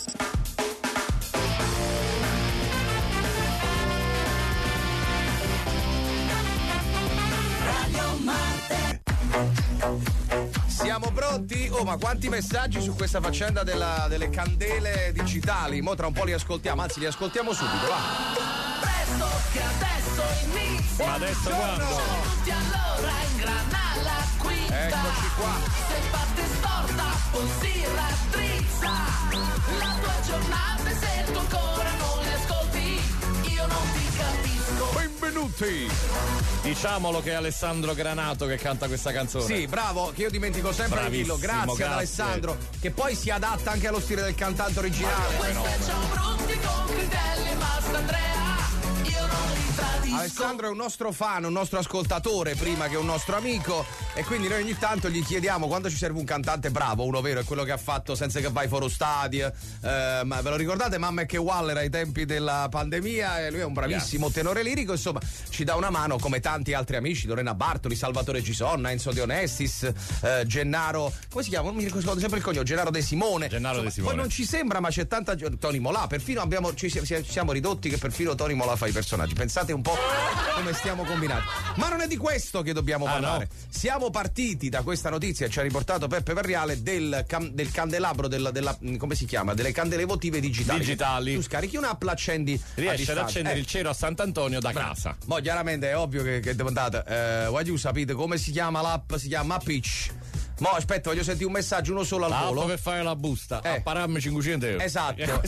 Siamo pronti? Oh, ma quanti messaggi su questa faccenda delle candele digitali? Mo' tra un po' li ascoltiamo, anzi li ascoltiamo subito, va. Presto che adesso inizia. Ma adesso quando? Siamo tutti allora in grana la quinta. Eccoci qua. Se parte storta o si raddrizza la tua giornata, e se tu ancora non li ascolti, io non ti capisco. Benvenuti. Diciamolo che è Alessandro Granato che canta questa canzone. Sì, bravo, che io dimentico sempre di dirlo. Grazie ad Alessandro, che poi si adatta anche allo stile del cantante originale. Siamo pronti con Critelli e Mastandrea. Io non li tradisco. Alessandro è un nostro fan, un nostro ascoltatore prima che un nostro amico, e quindi noi ogni tanto gli chiediamo quando ci serve un cantante bravo, uno vero, è quello che ha fatto Senza che vai foro stadio, ma ve lo ricordate Mamma e che Waller ai tempi della pandemia? E lui è un bravissimo tenore lirico, insomma ci dà una mano come tanti altri amici, Lorena Bartoli, Salvatore Cisonna, Enzo De Onestis, Gennaro, come si chiama? Non mi ricordo sempre il cognome, Gennaro De Simone. Poi non ci sembra, ma c'è tanta Tony Molà, perfino ci siamo ridotti che perfino Tony Molà fa i personaggi. Pensate un po' come stiamo combinati. Ma non è di questo che dobbiamo parlare. No. Siamo partiti da questa notizia, ci ha riportato Peppe Verriale, del candelabro della come si chiama? Delle candele votive digitali. Tu scarichi un'app, l'accendi, riesci ad accendere il cielo a Sant'Antonio da casa. Ma chiaramente è ovvio che devo andare. Voglio sapete come si chiama l'app? Si chiama Pitch. Mo aspetta, voglio sentire un messaggio, uno solo al volo. Per fare la busta, a pararmi 500 euro. Esatto.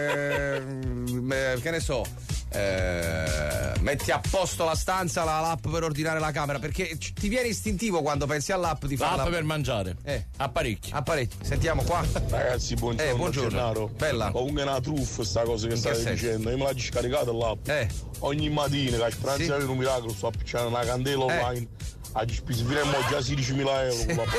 Che ne so. Metti a posto la stanza, l'app per ordinare la camera, perché ti viene istintivo quando pensi all'app di fare l'app per mangiare. Apparecchi. Sentiamo qua. Ragazzi, buongiorno. Buongiorno. Bella. Comunque è una truffa sta cosa che stai dicendo. Io me l'ho scaricata l'app. Ogni mattina che speranza di avere un miracolo sto appicciando una candela online. Ci spesifieremo già 16.000 euro.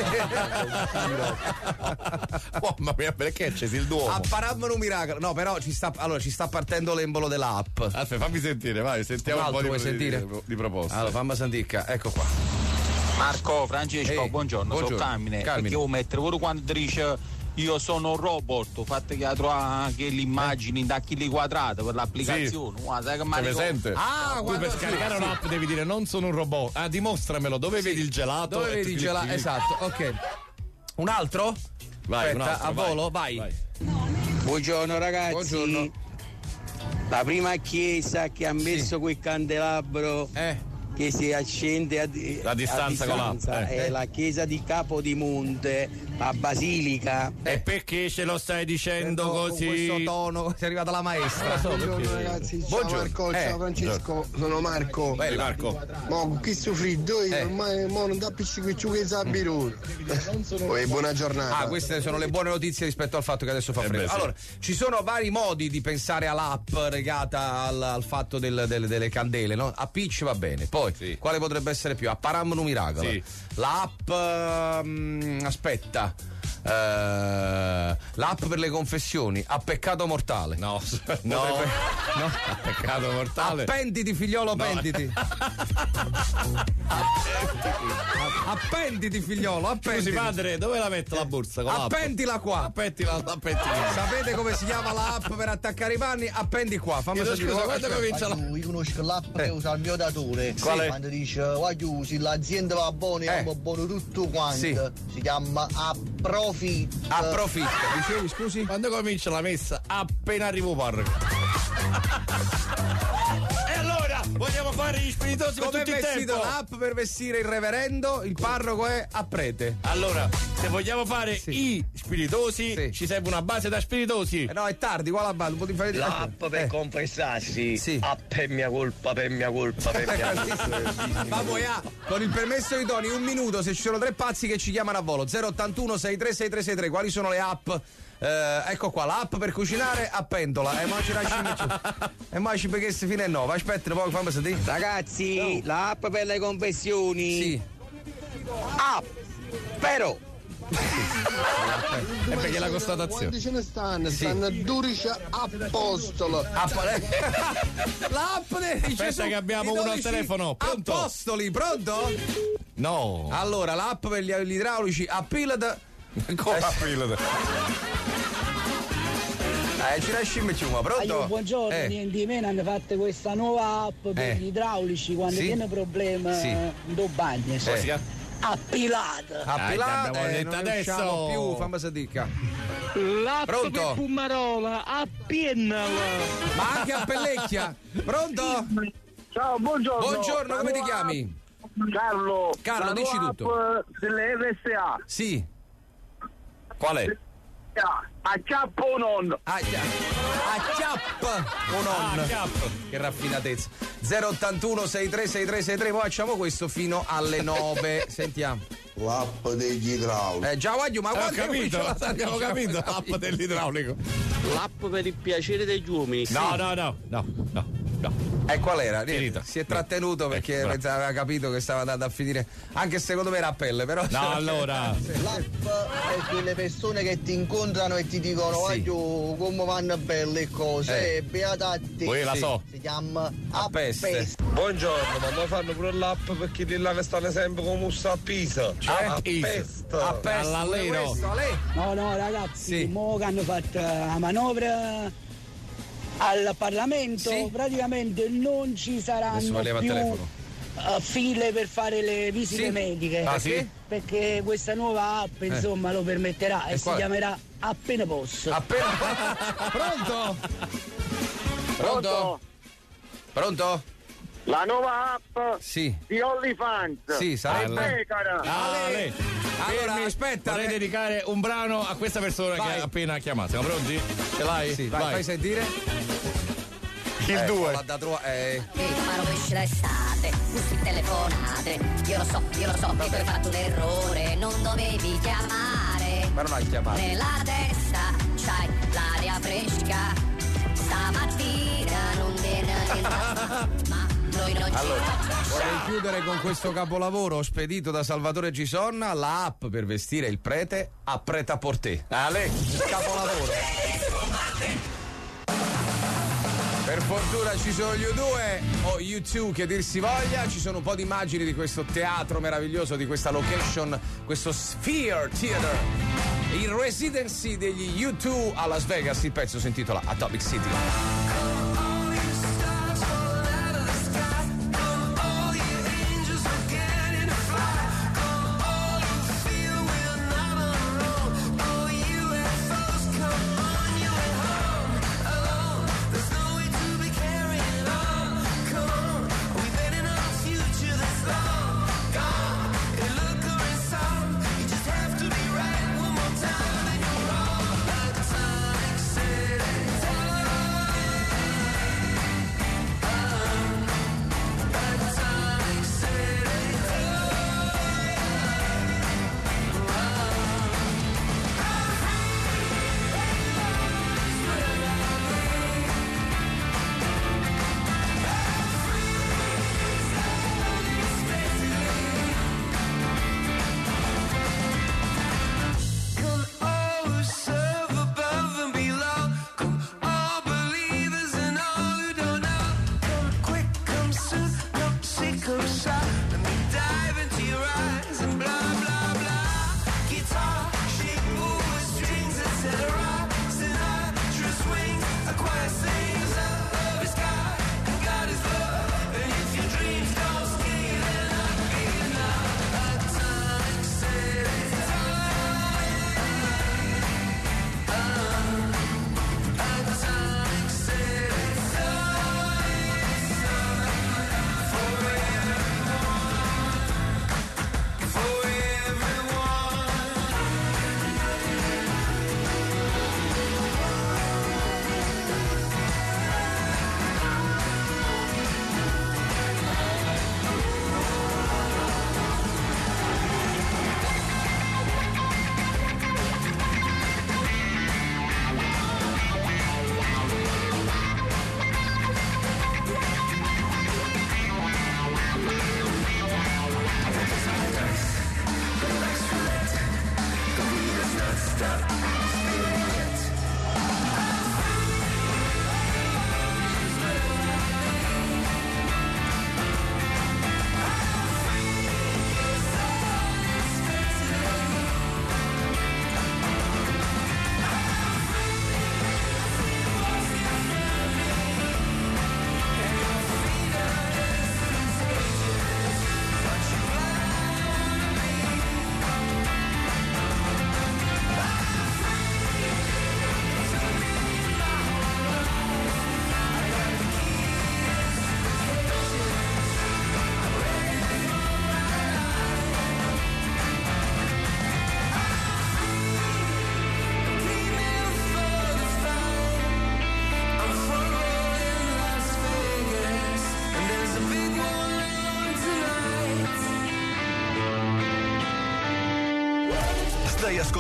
Oh, ma perché c'è il Duomo? Apparavano un miracolo. No, però ci sta partendo l'embolo dell'app. Aspetta, fammi sentire, vai, sentiamo un po' di proposte. Allora, fammi sentire, ecco qua. Marco, Francesco, buongiorno. Sono Carmine. Perché io mettere pure quando dice io sono un robot, fate che trova anche l'immagine da chili quadrato per l'applicazione. Sì. Sai che presente? Tu per scaricare un'app devi dire non sono un robot. Dimostramelo, dove vedi il gelato? Dove vedi il gelato? Esatto, ok. Un altro? Vai, aspetta, un altro, a volo, vai. Buongiorno ragazzi. Buongiorno. La prima chiesa che ha messo quel candelabro che si accende a distanza con l'app è la chiesa di Capodimonte a Basilica. E perché ce lo stai dicendo così? Con questo tono è arrivata la maestra. Buongiorno ragazzi, ciao Marco, ciao Francesco, sono Marco. Bella, Marco. Ma con questo freddo io ormai non da appiccico che sabbiruto. Buona giornata. Queste sono le buone notizie rispetto al fatto che adesso fa freddo. Sì. Allora, ci sono vari modi di pensare all'app legata al fatto delle candele, no? A Pitch va bene. Poi quale potrebbe essere più? A Param un miracolo. Sì. L'app aspetta. L'app per le confessioni a peccato mortale. No. A peccato mortale. Appenditi figliolo, penditi. Appenditi figliolo, appenditi. Scusi padre, dove la metto la borsa? Appendila qua. Appendila. Sapete come si chiama l'app per attaccare i panni? Appendi qua. Fammi sentire. Scusa, quando comincia la... Io conosco l'app che usa il mio datore. Quale? Quando dice voglio se l'azienda va buona, io buono tutto quanto. Si chiama Approfit. Dicevi, scusi? Quando comincia la messa? Appena arrivo parco. E allora vogliamo fare gli spiritosi con tutto il tempo? L'app per vestire il reverendo, il parroco è a prete. Allora, se vogliamo fare i spiritosi, ci serve una base da spiritosi. No, è tardi, qua la base, puoi fare l'app per confessarsi. App per mia colpa. Vamo con il permesso di Tony, un minuto, se ci sono 3 pazzi che ci chiamano a volo. 081 636363. Quali sono le app ecco qua, l'app per cucinare a pentola. E ma ci perché si fine 9. Aspetta, poi fammi sentire. Ragazzi, l'app per le confessioni. Sì. Però. È perché la constatazione. Quanti ce ne stanno? Stanno 12 apostoli. L'app aspetta che abbiamo uno al telefono. Pronto? Apostoli, pronto? No. Allora, l'app per gli idraulici Appealed. Cosa Appealed? Ci lasciamo ciuma, pronto? Buongiorno, niente di meno hanno fatto questa nuova app per gli idraulici quando tiene problemi do bagno. Appilata. Non riusciamo più, fammi sentire. L'app Pronto? per Pumarola, appiennala. Ma anche a Pellecchia. Pronto? Ciao, buongiorno. Buongiorno, come ti chiami? Carlo, dici tutto. Delle RSA. Sì. Qual è? Acciappo o non? Acciappo o non? Che raffinatezza. 081 636363. Poi facciamo questo fino alle 9. Sentiamo. L'app degli idraulici. Già voglio, ma abbiamo capito l'app dell'idraulico. L'app per il piacere degli uomini. No. E qual era? Finita. Si è trattenuto perché aveva capito che stava andando a finire. Anche secondo me era a pelle, però. No, allora. L'app è quelle persone che ti incontrano e ti dicono voglio come vanno belle cose. Beata a te. Poi la so. Si chiama Appeste. Buongiorno, ma mi fanno pure l'app perché di là che stanno sempre con mussa a Pisa. Appesta. All'allero. No, ragazzi, mo che hanno fatto la manovra al Parlamento, praticamente non ci saranno più file per fare le visite mediche. Perché questa nuova app insomma lo permetterà e si chiamerà Appena Posso. Pronto? La nuova app di OnlyFans. Sì, sarebbe. Allora, aspetta, vorrei dedicare un brano a questa persona che ha appena chiamato. Siamo pronti? Ce l'hai? Sì, vai, fai sentire. Il 2. Farò pesce l'estate, bussi telefonate. Io lo so che tu hai fatto un errore, non dovevi chiamare. Ma non hai chiamato. Nella testa c'hai l'aria fresca. Stamattina non viene ma noi non ci vorrei chiudere con questo capolavoro spedito da Salvatore Gisonna, la app per vestire il prete a Pret-a-Porter. Capolavoro. Per fortuna ci sono gli U2 o U2 che dir si voglia, ci sono un po' di immagini di questo teatro meraviglioso, di questa location, questo Sphere Theater, il residency degli U2 a Las Vegas. Il pezzo si intitola Atomic City.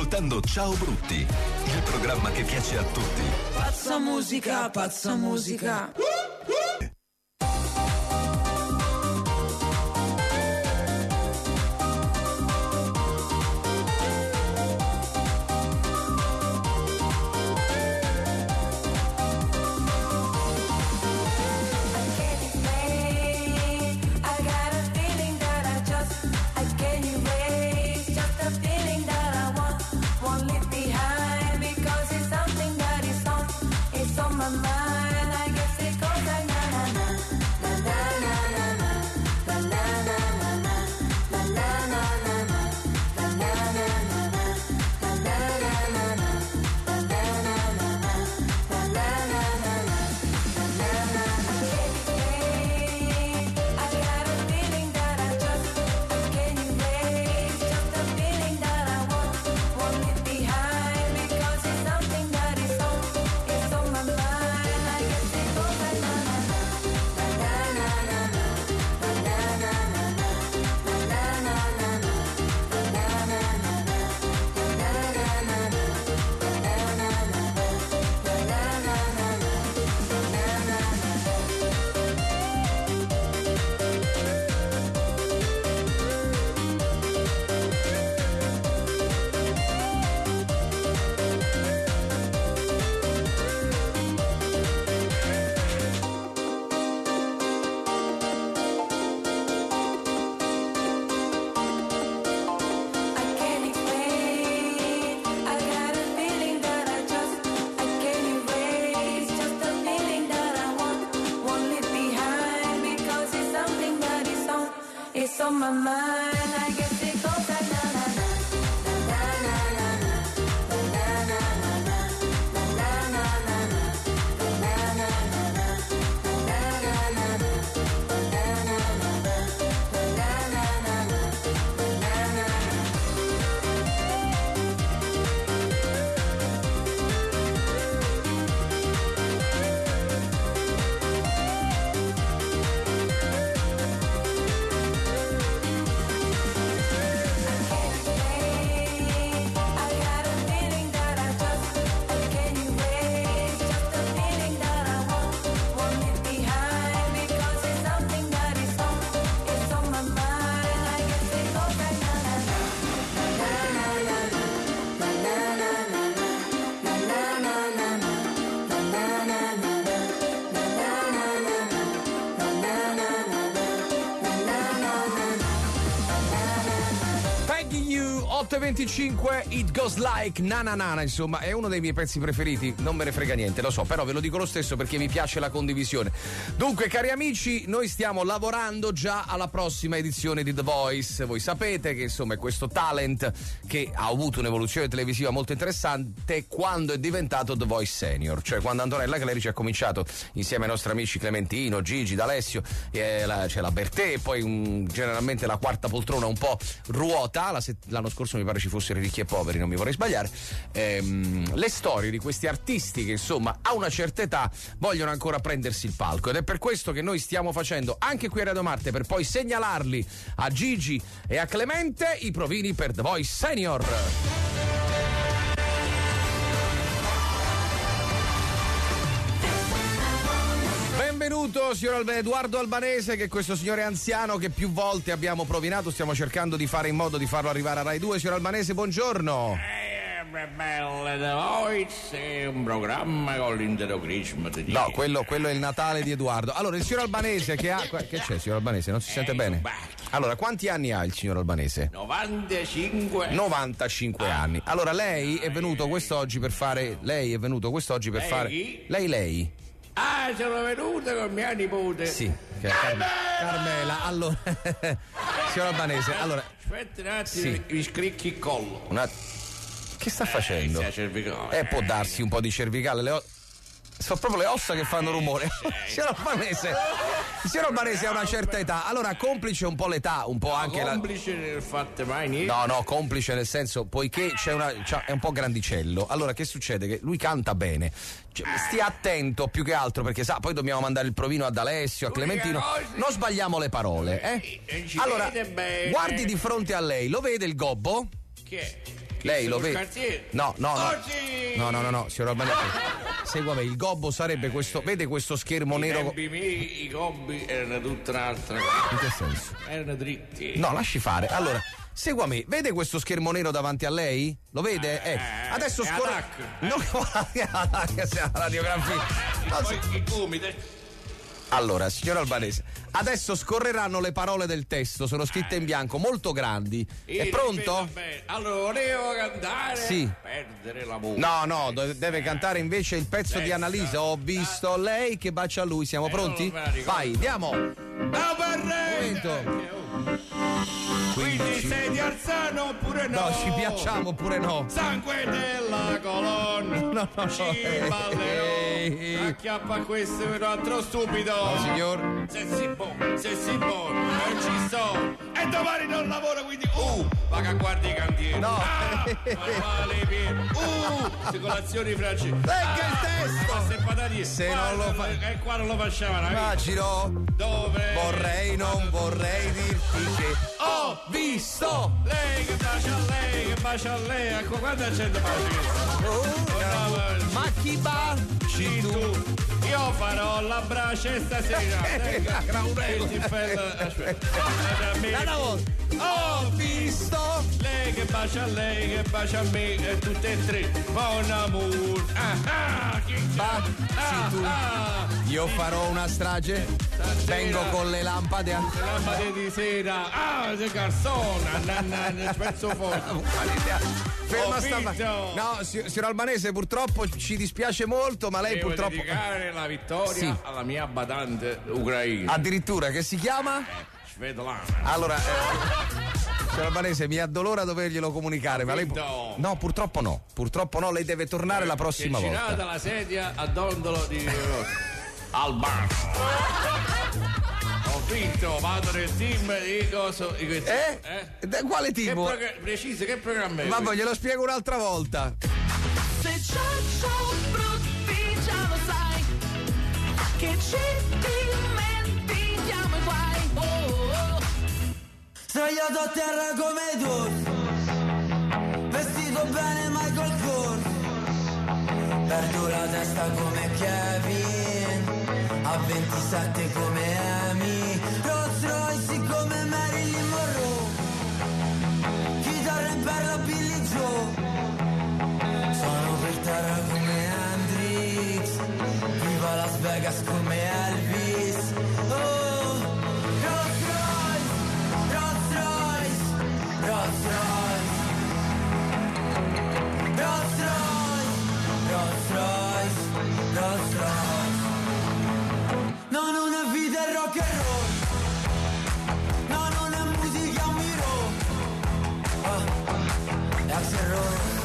ascoltando Ciao Brutti, il programma che piace a tutti. Pazza musica, pazza musica. on my mind. I guess it goes like na na na na na na na na Thank you, 8:25, It Goes Like Na Na Na, insomma, è uno dei miei pezzi preferiti, non me ne frega niente, lo so, però ve lo dico lo stesso perché mi piace la condivisione. Dunque, cari amici, noi stiamo lavorando già alla prossima edizione di The Voice. Voi sapete che, insomma, è questo talent che ha avuto un'evoluzione televisiva molto interessante quando è diventato The Voice Senior, cioè quando Antonella Clerici ha cominciato insieme ai nostri amici Clementino, Gigi, D'Alessio, c'è la Bertè, poi generalmente la quarta poltrona un po' ruota. L'anno scorso mi pare ci fossero i ricchi e poveri, non mi vorrei sbagliare. Le storie di questi artisti che, insomma, a una certa età vogliono ancora prendersi il palco, ed è per questo che noi stiamo facendo anche qui a Radio Marte, per poi segnalarli a Gigi e a Clemente, i provini per The Voice Senior. Benvenuto signor Edoardo Albanese, che è questo signore anziano che più volte abbiamo provinato, stiamo cercando di fare in modo di farlo arrivare a Rai 2. Signor Albanese, buongiorno. Belle The Voice è un programma con l'intero crisma. No, quello è il Natale di Edoardo. Allora, il signor Albanese che c'è, signor Albanese? Non si sente bene? Allora, quanti anni ha il signor Albanese? 95 anni. Allora, lei è venuto quest'oggi per fare. Lei? Ah, sono venuta con mia nipote. Sì, che è Carmela. Allora, signor Albanese, allora. Aspetta un attimo, mi scricchi il collo. Che sta facendo? Può darsi un po' di cervicale. Sono proprio le ossa che fanno rumore. Signor Albanese ha una certa età. Allora, complice un po' l'età, un po' anche complice nel fatto mai niente. No, complice nel senso, poiché è un po' grandicello. Allora, che succede? Che lui canta bene. Stia attento più che altro, perché sa, poi dobbiamo mandare il provino ad Alessio, a Clementino. Non sbagliamo le parole, Allora, guardi di fronte a lei, lo vede il gobbo? Che Lei lo vede? No, signor Albanese. Segua me, il gobbo sarebbe questo, vede questo schermo nero? Ai tempi miei i gobbi erano tutta un'altra cosa. In che senso? Erano dritti. No, lasci fare. Allora, segua me, vede questo schermo nero davanti a lei? Lo vede? Adesso scorre. No, la radiografia. Allora, signor Albanese, adesso scorreranno le parole del testo, sono scritte in bianco, molto grandi. È pronto? Allora, volevo cantare. Sì. Perdere l'amore. No, deve cantare invece il pezzo di Annalisa. Ho visto lei che bacia lui. Siamo pronti? Vai, andiamo. Quindi sei di Arzano oppure no? No, ci piacciamo oppure no? Sangue della colonna. No. Ci ballerò. Acchiappa questo per un altro stupido. No, signor. Se si può, non ci sto. E domani non lavoro, quindi va che guardi i cantieri. No. Colazioni francesi. Legga il testo. Se non lo fa. E qua non lo facciamo. Immagino. Dove? Non vorrei dirti che ho visto lei che bacia a lei. Ecco, quando accende ma chi baci tu? Io farò la brace stasera. Ho visto lei che bacia a lei, che bacia a me, e tutte e tre. Buon amour. Baci tu. Io farò una strage. Vengo con le lampade. Le lampade di sera. Sei garzona. Pezzo forte. No, signor Albanese, purtroppo ci dispiace molto, ma lei devo purtroppo dedicare la vittoria alla mia badante ucraina. Addirittura, che si chiama? Svetlana. Allora, signor Albanese, mi addolora doverglielo comunicare, ma lei no, purtroppo no, lei deve tornare la prossima volta. È girata la sedia a dondolo di Albano. Ho vinto, vado nel team di coso. Quale team? Preciso, che programma è? Vabbè, glielo spiego un'altra volta. Se ciao brutti già lo sai, che ci dimentichiamo i guai. Sdraiato a terra come tu, vestito bene Michael Kors, perdo la testa come Kevin, a 27 come Amy, Rolls Royce come Marilyn Monroe, chitarra in perla Billy Joe, sono per terra come Hendrix, viva Las Vegas come Elvis, oh, Rolls Royce, Rolls Royce, Rolls Royce, Rolls Royce, Rolls Royce, Rolls Royce. No, non è vita, è rock and roll. No, non è musica, un miro. È Axl Rose,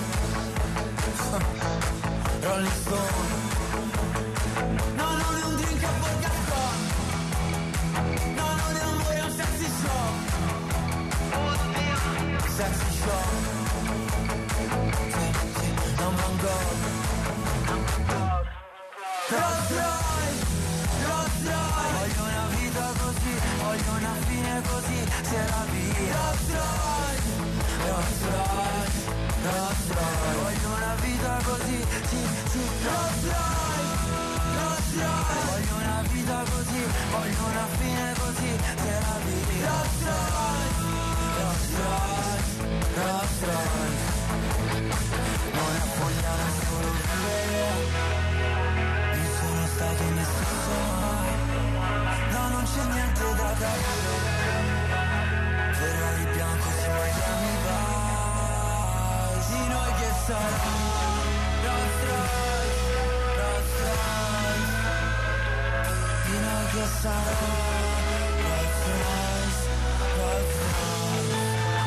Rolling Stone. No, non è un drink a Borgaston. No, non è amore, è un sexy show. Sexy show. Sì, non Van Gogh. Rolls Royce, Rolls Royce. Voglio una vita così, voglio una fine così, se la vita. Rolls Royce, Rolls Royce, Rolls Royce. Voglio una vita così, sì, Rolls Royce, Rolls Royce. Voglio una vita così, voglio una fine così, se la vita. Rolls Royce, Rolls Royce, Rolls Royce. Non è fogliare solo vivere. Stato messo mai. No, non c'è niente da capire. Ferrari bianco su Miami Vice. Di noi che sarà Rolls Royce, Rolls Royce. Di noi che sarà Rolls Royce, Rolls Royce.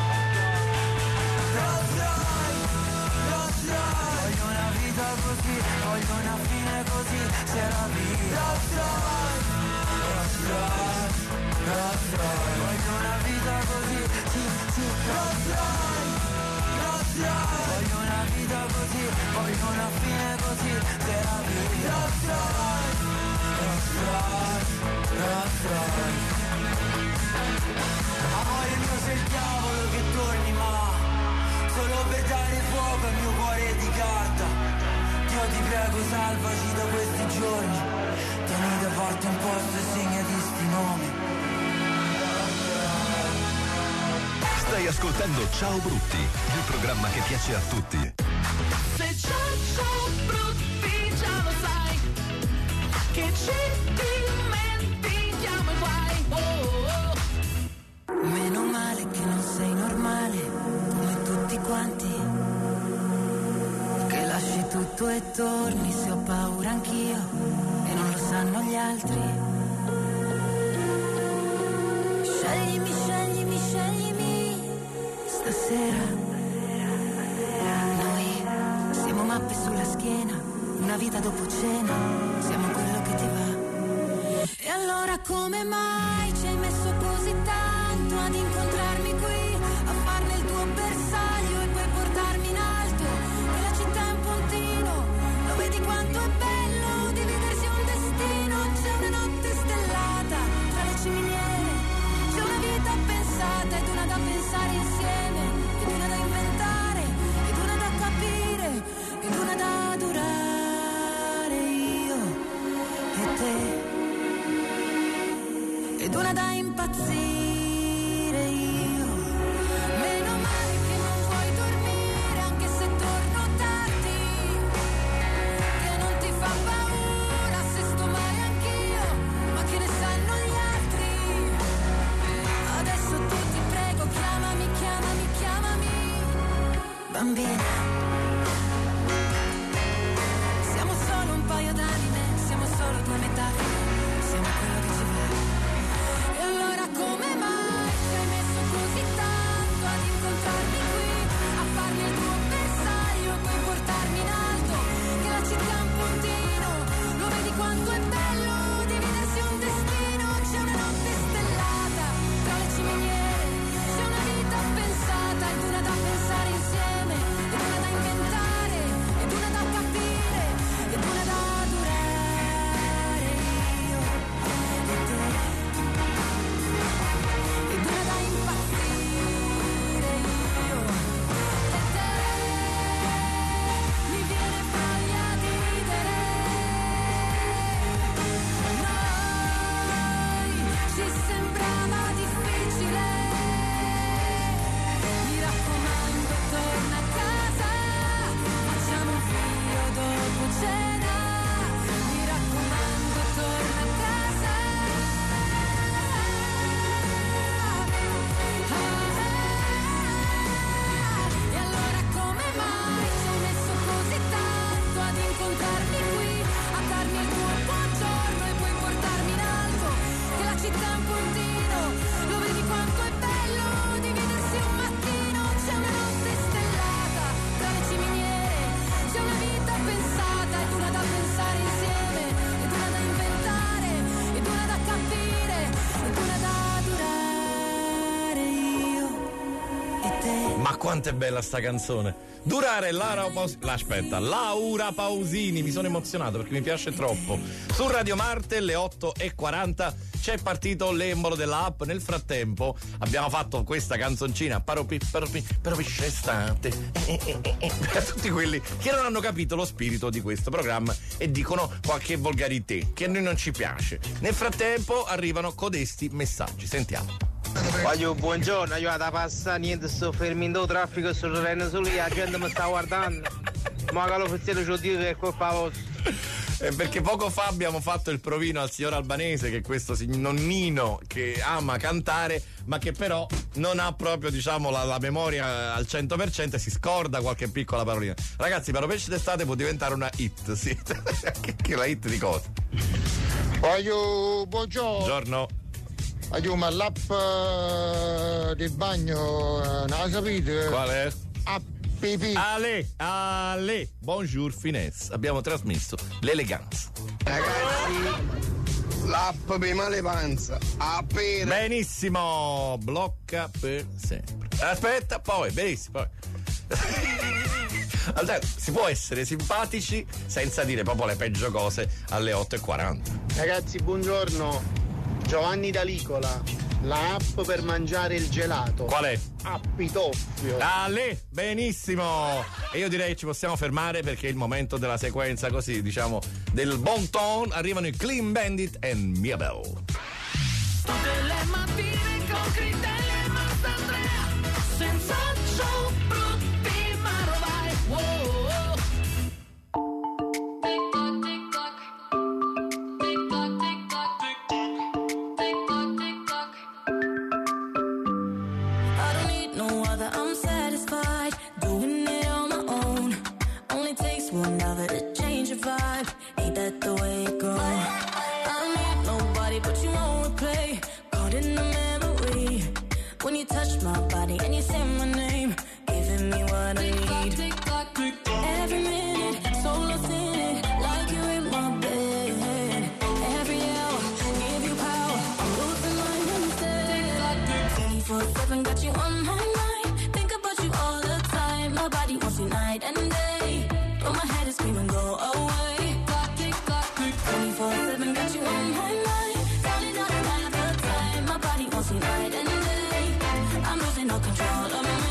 Rolls Royce, Rolls Royce. Voglio una vita così, voglio una fine così, se la vita. Rolls Royce, Rolls Royce, Rolls Royce. Voglio una vita così, sì, Rolls Royce, Rolls Royce. Voglio una vita così, voglio una fine così, se la vita. Rolls Royce, Rolls Royce, Rolls Royce. Amore mio, sei il diavolo che torni, ma solo per dare fuoco al mio cuore di carta. Dio ti prego salvaci da questi giorni, tenete forte un posto e segnati sti nomi. Stai ascoltando Ciao Brutti, il programma che piace a tutti. Se ciao Brutti già lo sai, che ci dimentichiamo i guai. Oh, oh. Meno male che non sei normale come tutti quanti, che lasci tutto e torni se ho paura anch'io e non lo sanno gli altri. Sceglimi, sceglimi, sceglimi stasera. Noi siamo mappe sulla schiena, una vita dopo cena, siamo quello che ti va. E allora come mai ci hai messo così tanto ad incontrarmi qui, a farne il tuo bersaglio e poi portarmi in alto? E la città è un puntino, lo vedi quanto è bello dividersi un destino. C'è una notte stellata tra le ciminiere, c'è una vita pensata ed una da pensare insieme, ed una da inventare, ed una da capire, ed una da durare io e te, ed una da impazzire io. Meno male che non vuoi dormire anche se torno tardi, che non ti fa paura se sto male anch'io, ma che ne sanno gli altri. Adesso tu ti prego chiamami, chiamami, chiamami bambina. Siamo solo un paio d'anime, siamo solo due metafore, siamo quello che ci va. E allora come mai ci hai messo così tanto ad incontrarmi qui, a farmi il tuo bersaglio e poi portarmi in alto? Che la città è un puntino, lo vedi quanto è bello dividersi un destino. C'è una notte stellata tra le ciminiere, c'è una vita pensata ed una da pensare insieme, ed una da inventare, ed una da capire, ed una da durare io e te, ed una da impazzire io e te. Mi viene voglia di ridere, noi ci sembrava difficile. Mi raccomando torna a casa, facciamo un figlio dopo cena. Mi raccomando torna a casa. E allora come mai ci hai messo così tanto ad incontrarmi qui, a darmi il tuo buongiorno e poi portarmi in alto? Che la città è un puntino, lo vedi quanto è bello dividersi un mattino. C'è una notte stellata tra le ciminiere, c'è una vita pensata ed una da pensare insieme, ed una da inventare, ed una da capire, ed una da durare io e te. Ma quanto è bella sta canzone! Durare Laura Pausini, mi sono emozionato perché mi piace troppo. Su Radio Marte alle 8:40 c'è partito l'embolo dell'app. Nel frattempo abbiamo fatto questa canzoncina paropisce estate per tutti quelli che non hanno capito lo spirito di questo programma e dicono qualche volgarità che a noi non ci piace. Nel frattempo arrivano codesti messaggi, sentiamo. Voglio buongiorno, io da passare niente, sto fermando il traffico sul treno su lì, la gente mi sta guardando. Ma che l'ufficiale ci ho detto che è colpa vostra. Perché poco fa abbiamo fatto il provino al signor Albanese, che è questo nonnino che ama cantare, ma che però non ha proprio, diciamo, la memoria al 100% e si scorda qualche piccola parolina. Ragazzi, Paropesce d'estate può diventare una hit, sì. che la hit di cosa? Voglio buongiorno. Buongiorno. Voglio ma l'app del bagno, non la sapete? Qual è? Pipì. Ale, bonjour finesse. Abbiamo trasmesso l'eleganza. Ragazzi, l'app per male panza. Appena. Benissimo, blocca per sempre. Aspetta, poi, benissimo, poi. Allora, si può essere simpatici senza dire proprio le peggio cose alle 8:40. Ragazzi, buongiorno. Giovanni D'Alicola. La app per mangiare il gelato. Qual è? Appitoffio. Ale, benissimo. E io direi ci possiamo fermare perché è il momento della sequenza così, diciamo, del bon ton. Arrivano i Clean Bandit e Mia Bell. Tutte le mattine con Critelli e Mastandrea, senza show brutti ma rovai. Wow. When you touch my body and you say my name, giving me what I need. Every minute, so lost in it, like you in my bed. Every hour, give you power, I'm losing my instead. 24/7, got you on my mind, think about you all the time. My body wants you night and day, but my head is screaming, go away. 24/7, got you on my mind, darling, I don't have the time. My body wants you night and day. I'm losing all control of me.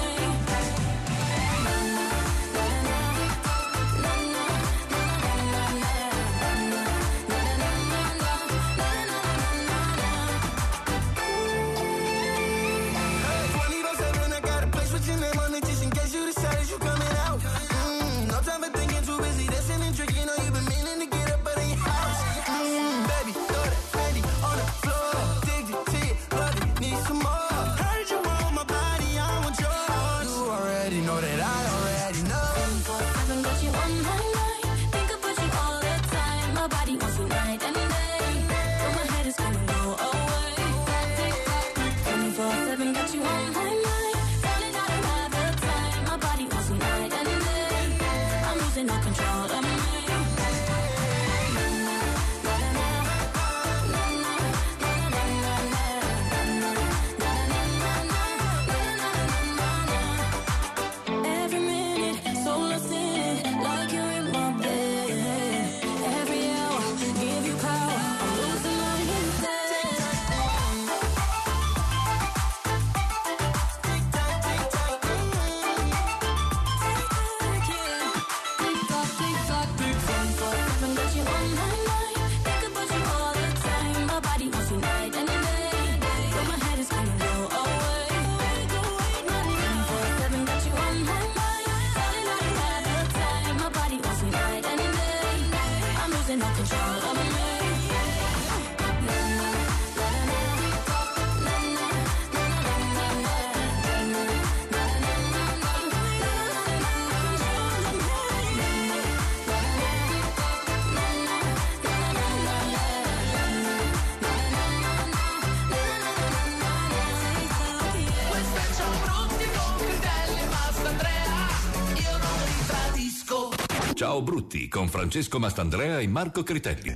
Ciao Brutti con Francesco Mastandrea e Marco Critelli.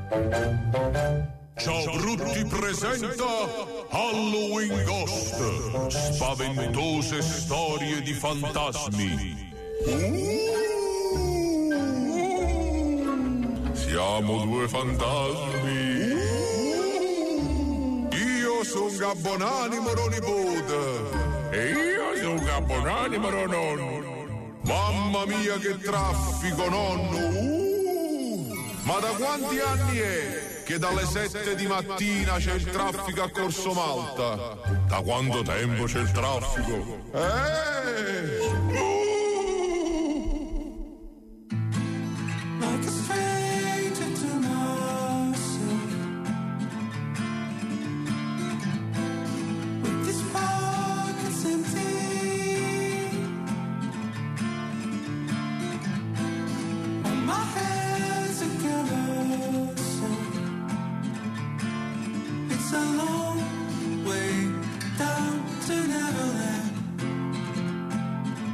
Ciao Brutti presenta Halloween Ghost, spaventose storie di fantasmi. Siamo due fantasmi. Io sono Gabbonani Moronipote e io sono Gabbonani Morononno. Mamma mia che traffico, nonno! Ma da quanti anni è che dalle 7 di mattina c'è il traffico a Corso Malta? Da quanto tempo c'è il traffico? Like a stranger to myself, with these pockets empty. My head's a carousel. It's a long way down to Neverland.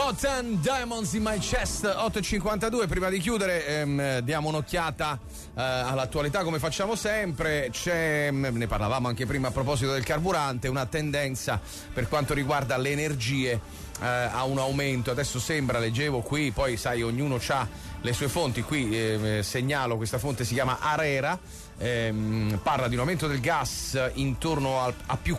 Gotham Diamonds in My Chest, 8.52. Prima di chiudere diamo un'occhiata all'attualità come facciamo sempre. Ne parlavamo anche prima a proposito del carburante, una tendenza per quanto riguarda le energie a un aumento. Adesso sembra, leggevo qui, poi sai ognuno ha le sue fonti, qui segnalo questa fonte, si chiama Arera, parla di un aumento del gas intorno a più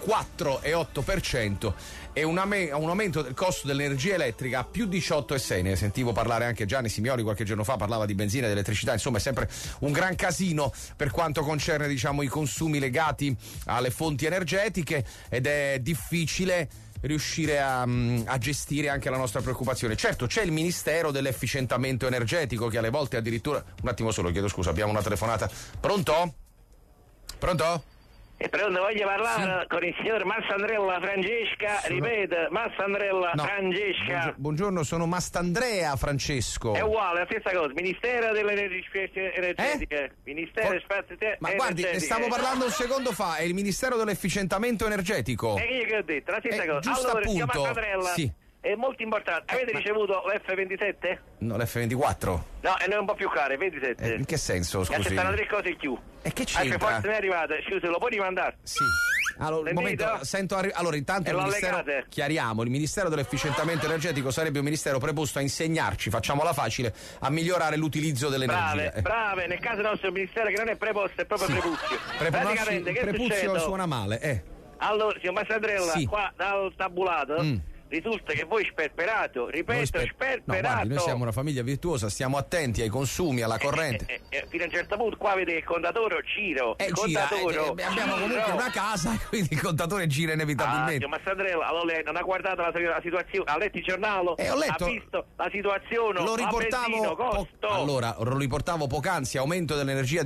4,8% e un aumento del costo dell'energia elettrica a più 18,6%. Ne sentivo parlare anche Gianni Simioli qualche giorno fa, parlava di benzina e di elettricità. Insomma, è sempre un gran casino per quanto concerne, diciamo, i consumi legati alle fonti energetiche, ed è difficile riuscire a gestire anche la nostra preoccupazione. Certo, c'è il Ministero dell'Efficientamento Energetico che alle volte addirittura... Un attimo solo, chiedo scusa, abbiamo una telefonata. Pronto? Pronto? Pronto, voglio parlare con il signor Massandrella Francesca, ripeto, Massandrella Francesca. Buongiorno, sono Mastandrea Francesco. È uguale, la stessa cosa, Ministero dell'Energia Energetica. Ministero Spazio Ma guardi, ne stavo parlando un secondo fa, è il Ministero dell'Efficientamento Energetico. E che ho detto, la stessa cosa. Giusto, allora, appunto. signor Massandrella, sì. È molto importante. Avete ricevuto l'F27? No, l'F24. No, e non è un po' più caro, 27. In che senso, scusi? Accettano 3 cose in più. E che c'entra? Forse non è arrivata, scusi, lo puoi rimandare? Sì. Allora, allora intanto il Ministero, chiariamo, il Ministero dell'Efficientamento Energetico sarebbe un ministero preposto a insegnarci, facciamola facile, a migliorare l'utilizzo dell'energia. Brave, nel caso nostro ministero che non è preposto, è proprio prepuzio. Praticamente, che prepuzio suona male, Allora, signor Massandrella, qua dal tabulato risulta che voi sperperato, ripeto, sperperato. No, guardi, noi siamo una famiglia virtuosa, stiamo attenti ai consumi, alla corrente. Fino a un certo punto qua vede il contatore giro. Abbiamo comunque una casa, quindi il contatore gira inevitabilmente. Ma Massandrella, allora lei non ha guardato la situazione, ha letto il giornale, ho letto, ha visto la situazione, lo riportavo costo. Allora, lo riportavo poc'anzi, aumento dell'energia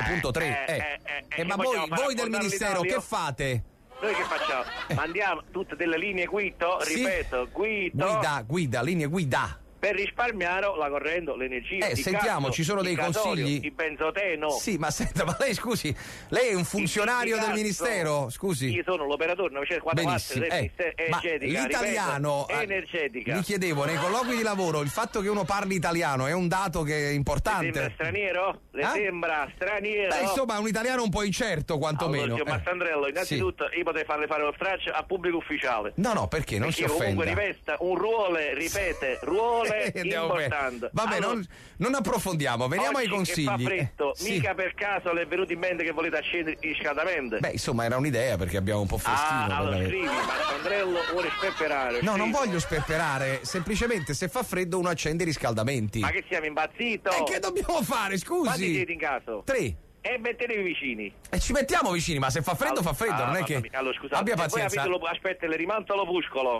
18,3. Ma voi del Ministero che fate? Noi che facciamo? Mandiamo tutte delle linee guida, ripeto, guida, linee guida. Per risparmiare la corrente, l'energia. Sentiamo, ci sono dei consigli? Il benzoteno. Sì, ma senta, ma lei scusi, lei è un funzionario del Ministero? Scusi. Io sono l'operatore 904 del Ministero Energetica. L'italiano, energetica. Mi chiedevo, nei colloqui di lavoro, il fatto che uno parli italiano è un dato che è importante. Le sembra straniero? Le sembra straniero? Insomma, un italiano un po' incerto, quantomeno. Allora, Massandrello, innanzitutto io potrei farle fare lo straccio a pubblico ufficiale. No, perché? Non si offenda. Comunque rivesta un ruolo, ripete, ruolo importante. Vabbè, allora, non approfondiamo, veniamo ai consigli. Che fa freddo, mica per caso le è venuto in mente che volete accendere il riscaldamento? Insomma, era un'idea perché abbiamo un po' freschino. Allora scrivi, Massandrello vuole sperperare. No, non voglio sperperare, semplicemente se fa freddo uno accende i riscaldamenti. Ma che siamo impazzito? E che dobbiamo fare, scusi? Quanti siete in caso? 3. E mettetevi vicini. E ci mettiamo vicini, ma se fa freddo fa freddo, non è che... Allora scusate, abbia pazienza. Aspetta, le rimando l'opuscolo.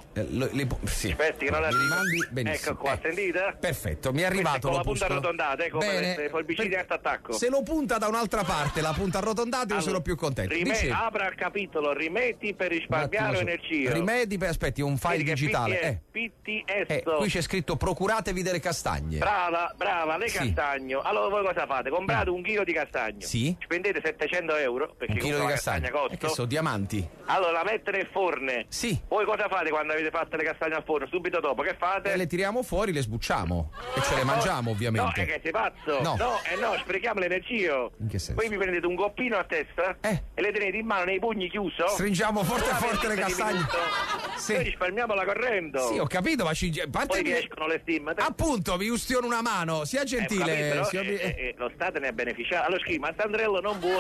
Sì. Aspetti, che non mi rimandi benissimo. Ecco qua, sentite? Perfetto, mi è arrivato con l'opuscolo. La punta arrotondata, come le forbicine di alto attacco. Se lo punta da un'altra parte, la punta arrotondata, io sono più contento. Apra il capitolo, rimetti per risparmiare energia. Rimedi per, aspetti, un file digitale. PTS. Qui c'è scritto procuratevi delle castagne. Brava, le castagno. Allora voi cosa fate? Comprate un chilo di castagno. Sì. Spendete 700 euro perché un chilo di castagna costa. Che sono diamanti. Allora la mette nel forno. Sì. Voi cosa fate quando avete fatto le castagne al forno? Subito dopo che fate? Le tiriamo fuori, le sbucciamo e ce le mangiamo, ovviamente. No, è che sei pazzo. No, sprechiamo l'energia. In che senso? Poi vi prendete un coppino a testa e le tenete in mano nei pugni chiuso. Stringiamo forte le castagne. Noi risparmiamo la corrente. Sì, ho capito, ma poi vi escono le stimmate. Appunto, vi ustiono una mano, sia gentile. Lo Stato ne è beneficiario. Allora scrivi, ma Sandrello non vuole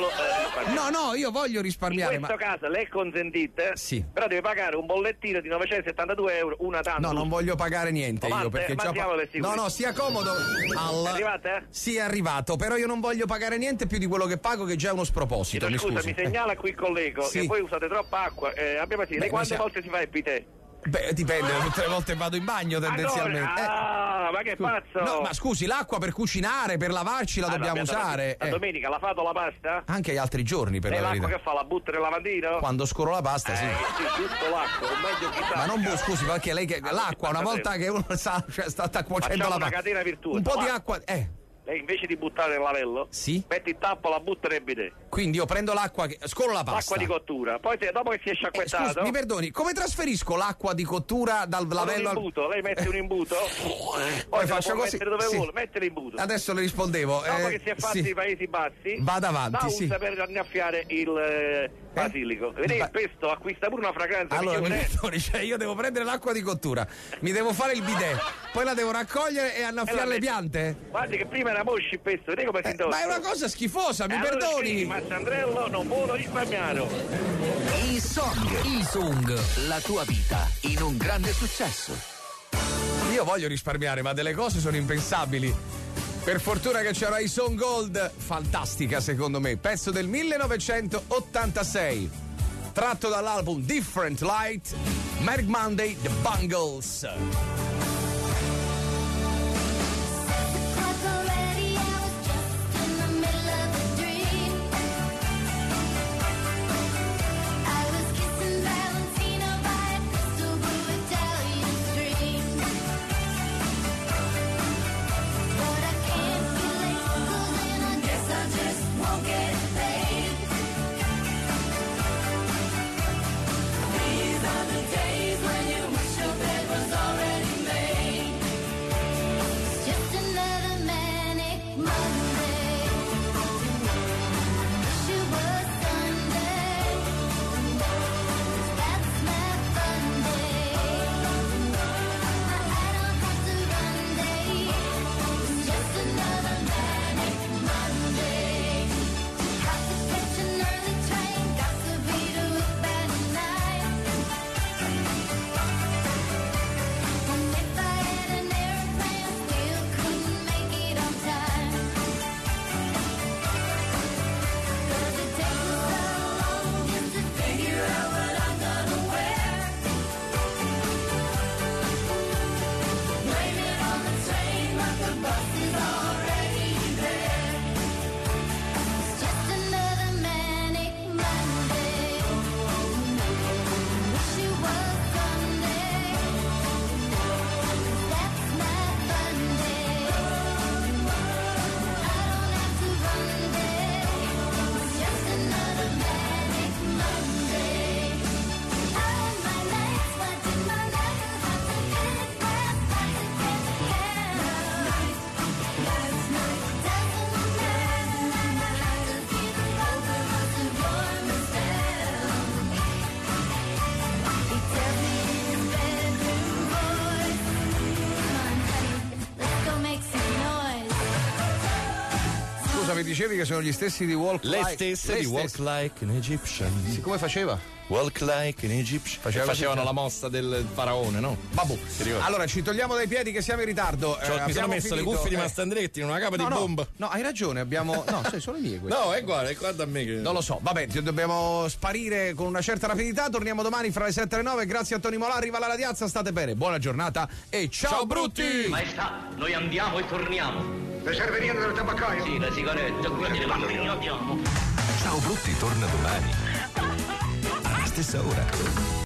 No, io voglio risparmiare. In questo caso le è consentite, sì, però deve pagare un bollettino di 972 euro una tanto. No, non voglio pagare niente io perché già no, stia comodo. È arrivata? Sì, è arrivato, però io non voglio pagare niente più di quello che pago, che già è uno sproposito. Mi segnala qui il collega che voi usate troppa acqua. Abbiamo detto, quante volte si fa il pitè? Dipende, tutte le volte vado in bagno tendenzialmente. Ma che pazzo! No, ma scusi, l'acqua per cucinare, per lavarci la dobbiamo usare. La domenica la fatto la pasta? Anche gli altri giorni, per la verità. L'acqua che fa? La butta nel lavandino? Quando scoro la pasta, sì. Tutto l'acqua, un meglio chissà. Ma non scusi, perché lei l'acqua, una volta che uno sta cuocendo la pasta. Una catena virtuosa. Un po' di acqua. lei invece di buttare nel lavello, metti il tappo, la butta nel bidet. Quindi io prendo l'acqua, scolo la pasta. L'acqua di cottura, poi dopo che si è sciacquettato. Scusi, mi perdoni, come trasferisco l'acqua di cottura dal lavello un imbuto, lei mette un imbuto, poi faccio così. Mettere dove vuole, mette l'imbuto. Adesso le rispondevo. Dopo che si è fatti i Paesi Bassi, vada avanti, usa per annaffiare il basilico. Vedete, il pesto acquista pure una fragranza. Allora, mi perdoni, cioè io devo prendere l'acqua di cottura, mi devo fare il bidet, poi la devo raccogliere e annaffiare le piante? Guardi che prima era mosci il pesto, vedete come si indossa. Ma è una cosa schifosa, mi perdoni. Massandrello, non può risparmiare. Il Song, la tua vita in un grande successo. Io voglio risparmiare, ma delle cose sono impensabili. Per fortuna che c'era i Song Gold, fantastica secondo me, pezzo del 1986, tratto dall'album Different Light, Manic Monday, The Bungles. Mi dicevi che sono gli stessi di Walk Like. Le stesse di Walk Like an Egyptian. Sì, come faceva? Walk Like an Egyptian. Facevano la mossa del faraone, no? Babù. Allora ci togliamo dai piedi che siamo in ritardo. Mi sono messo le cuffie di Mastandretti in una capa di bomba. No, hai ragione, abbiamo. No, sono le mie queste. No, guarda a me che. Non lo so, vabbè, dobbiamo sparire con una certa rapidità. Torniamo domani fra le 7 e le 9. Grazie a Tony Molà, arriva la radiazza, state bene, buona giornata e ciao brutti! Maestà, noi andiamo e torniamo. Le serve niente del tabaccaio? Sì, la sigaretta, quindi le bambine abbiamo. Ciao Brutti torna domani alla stessa ora.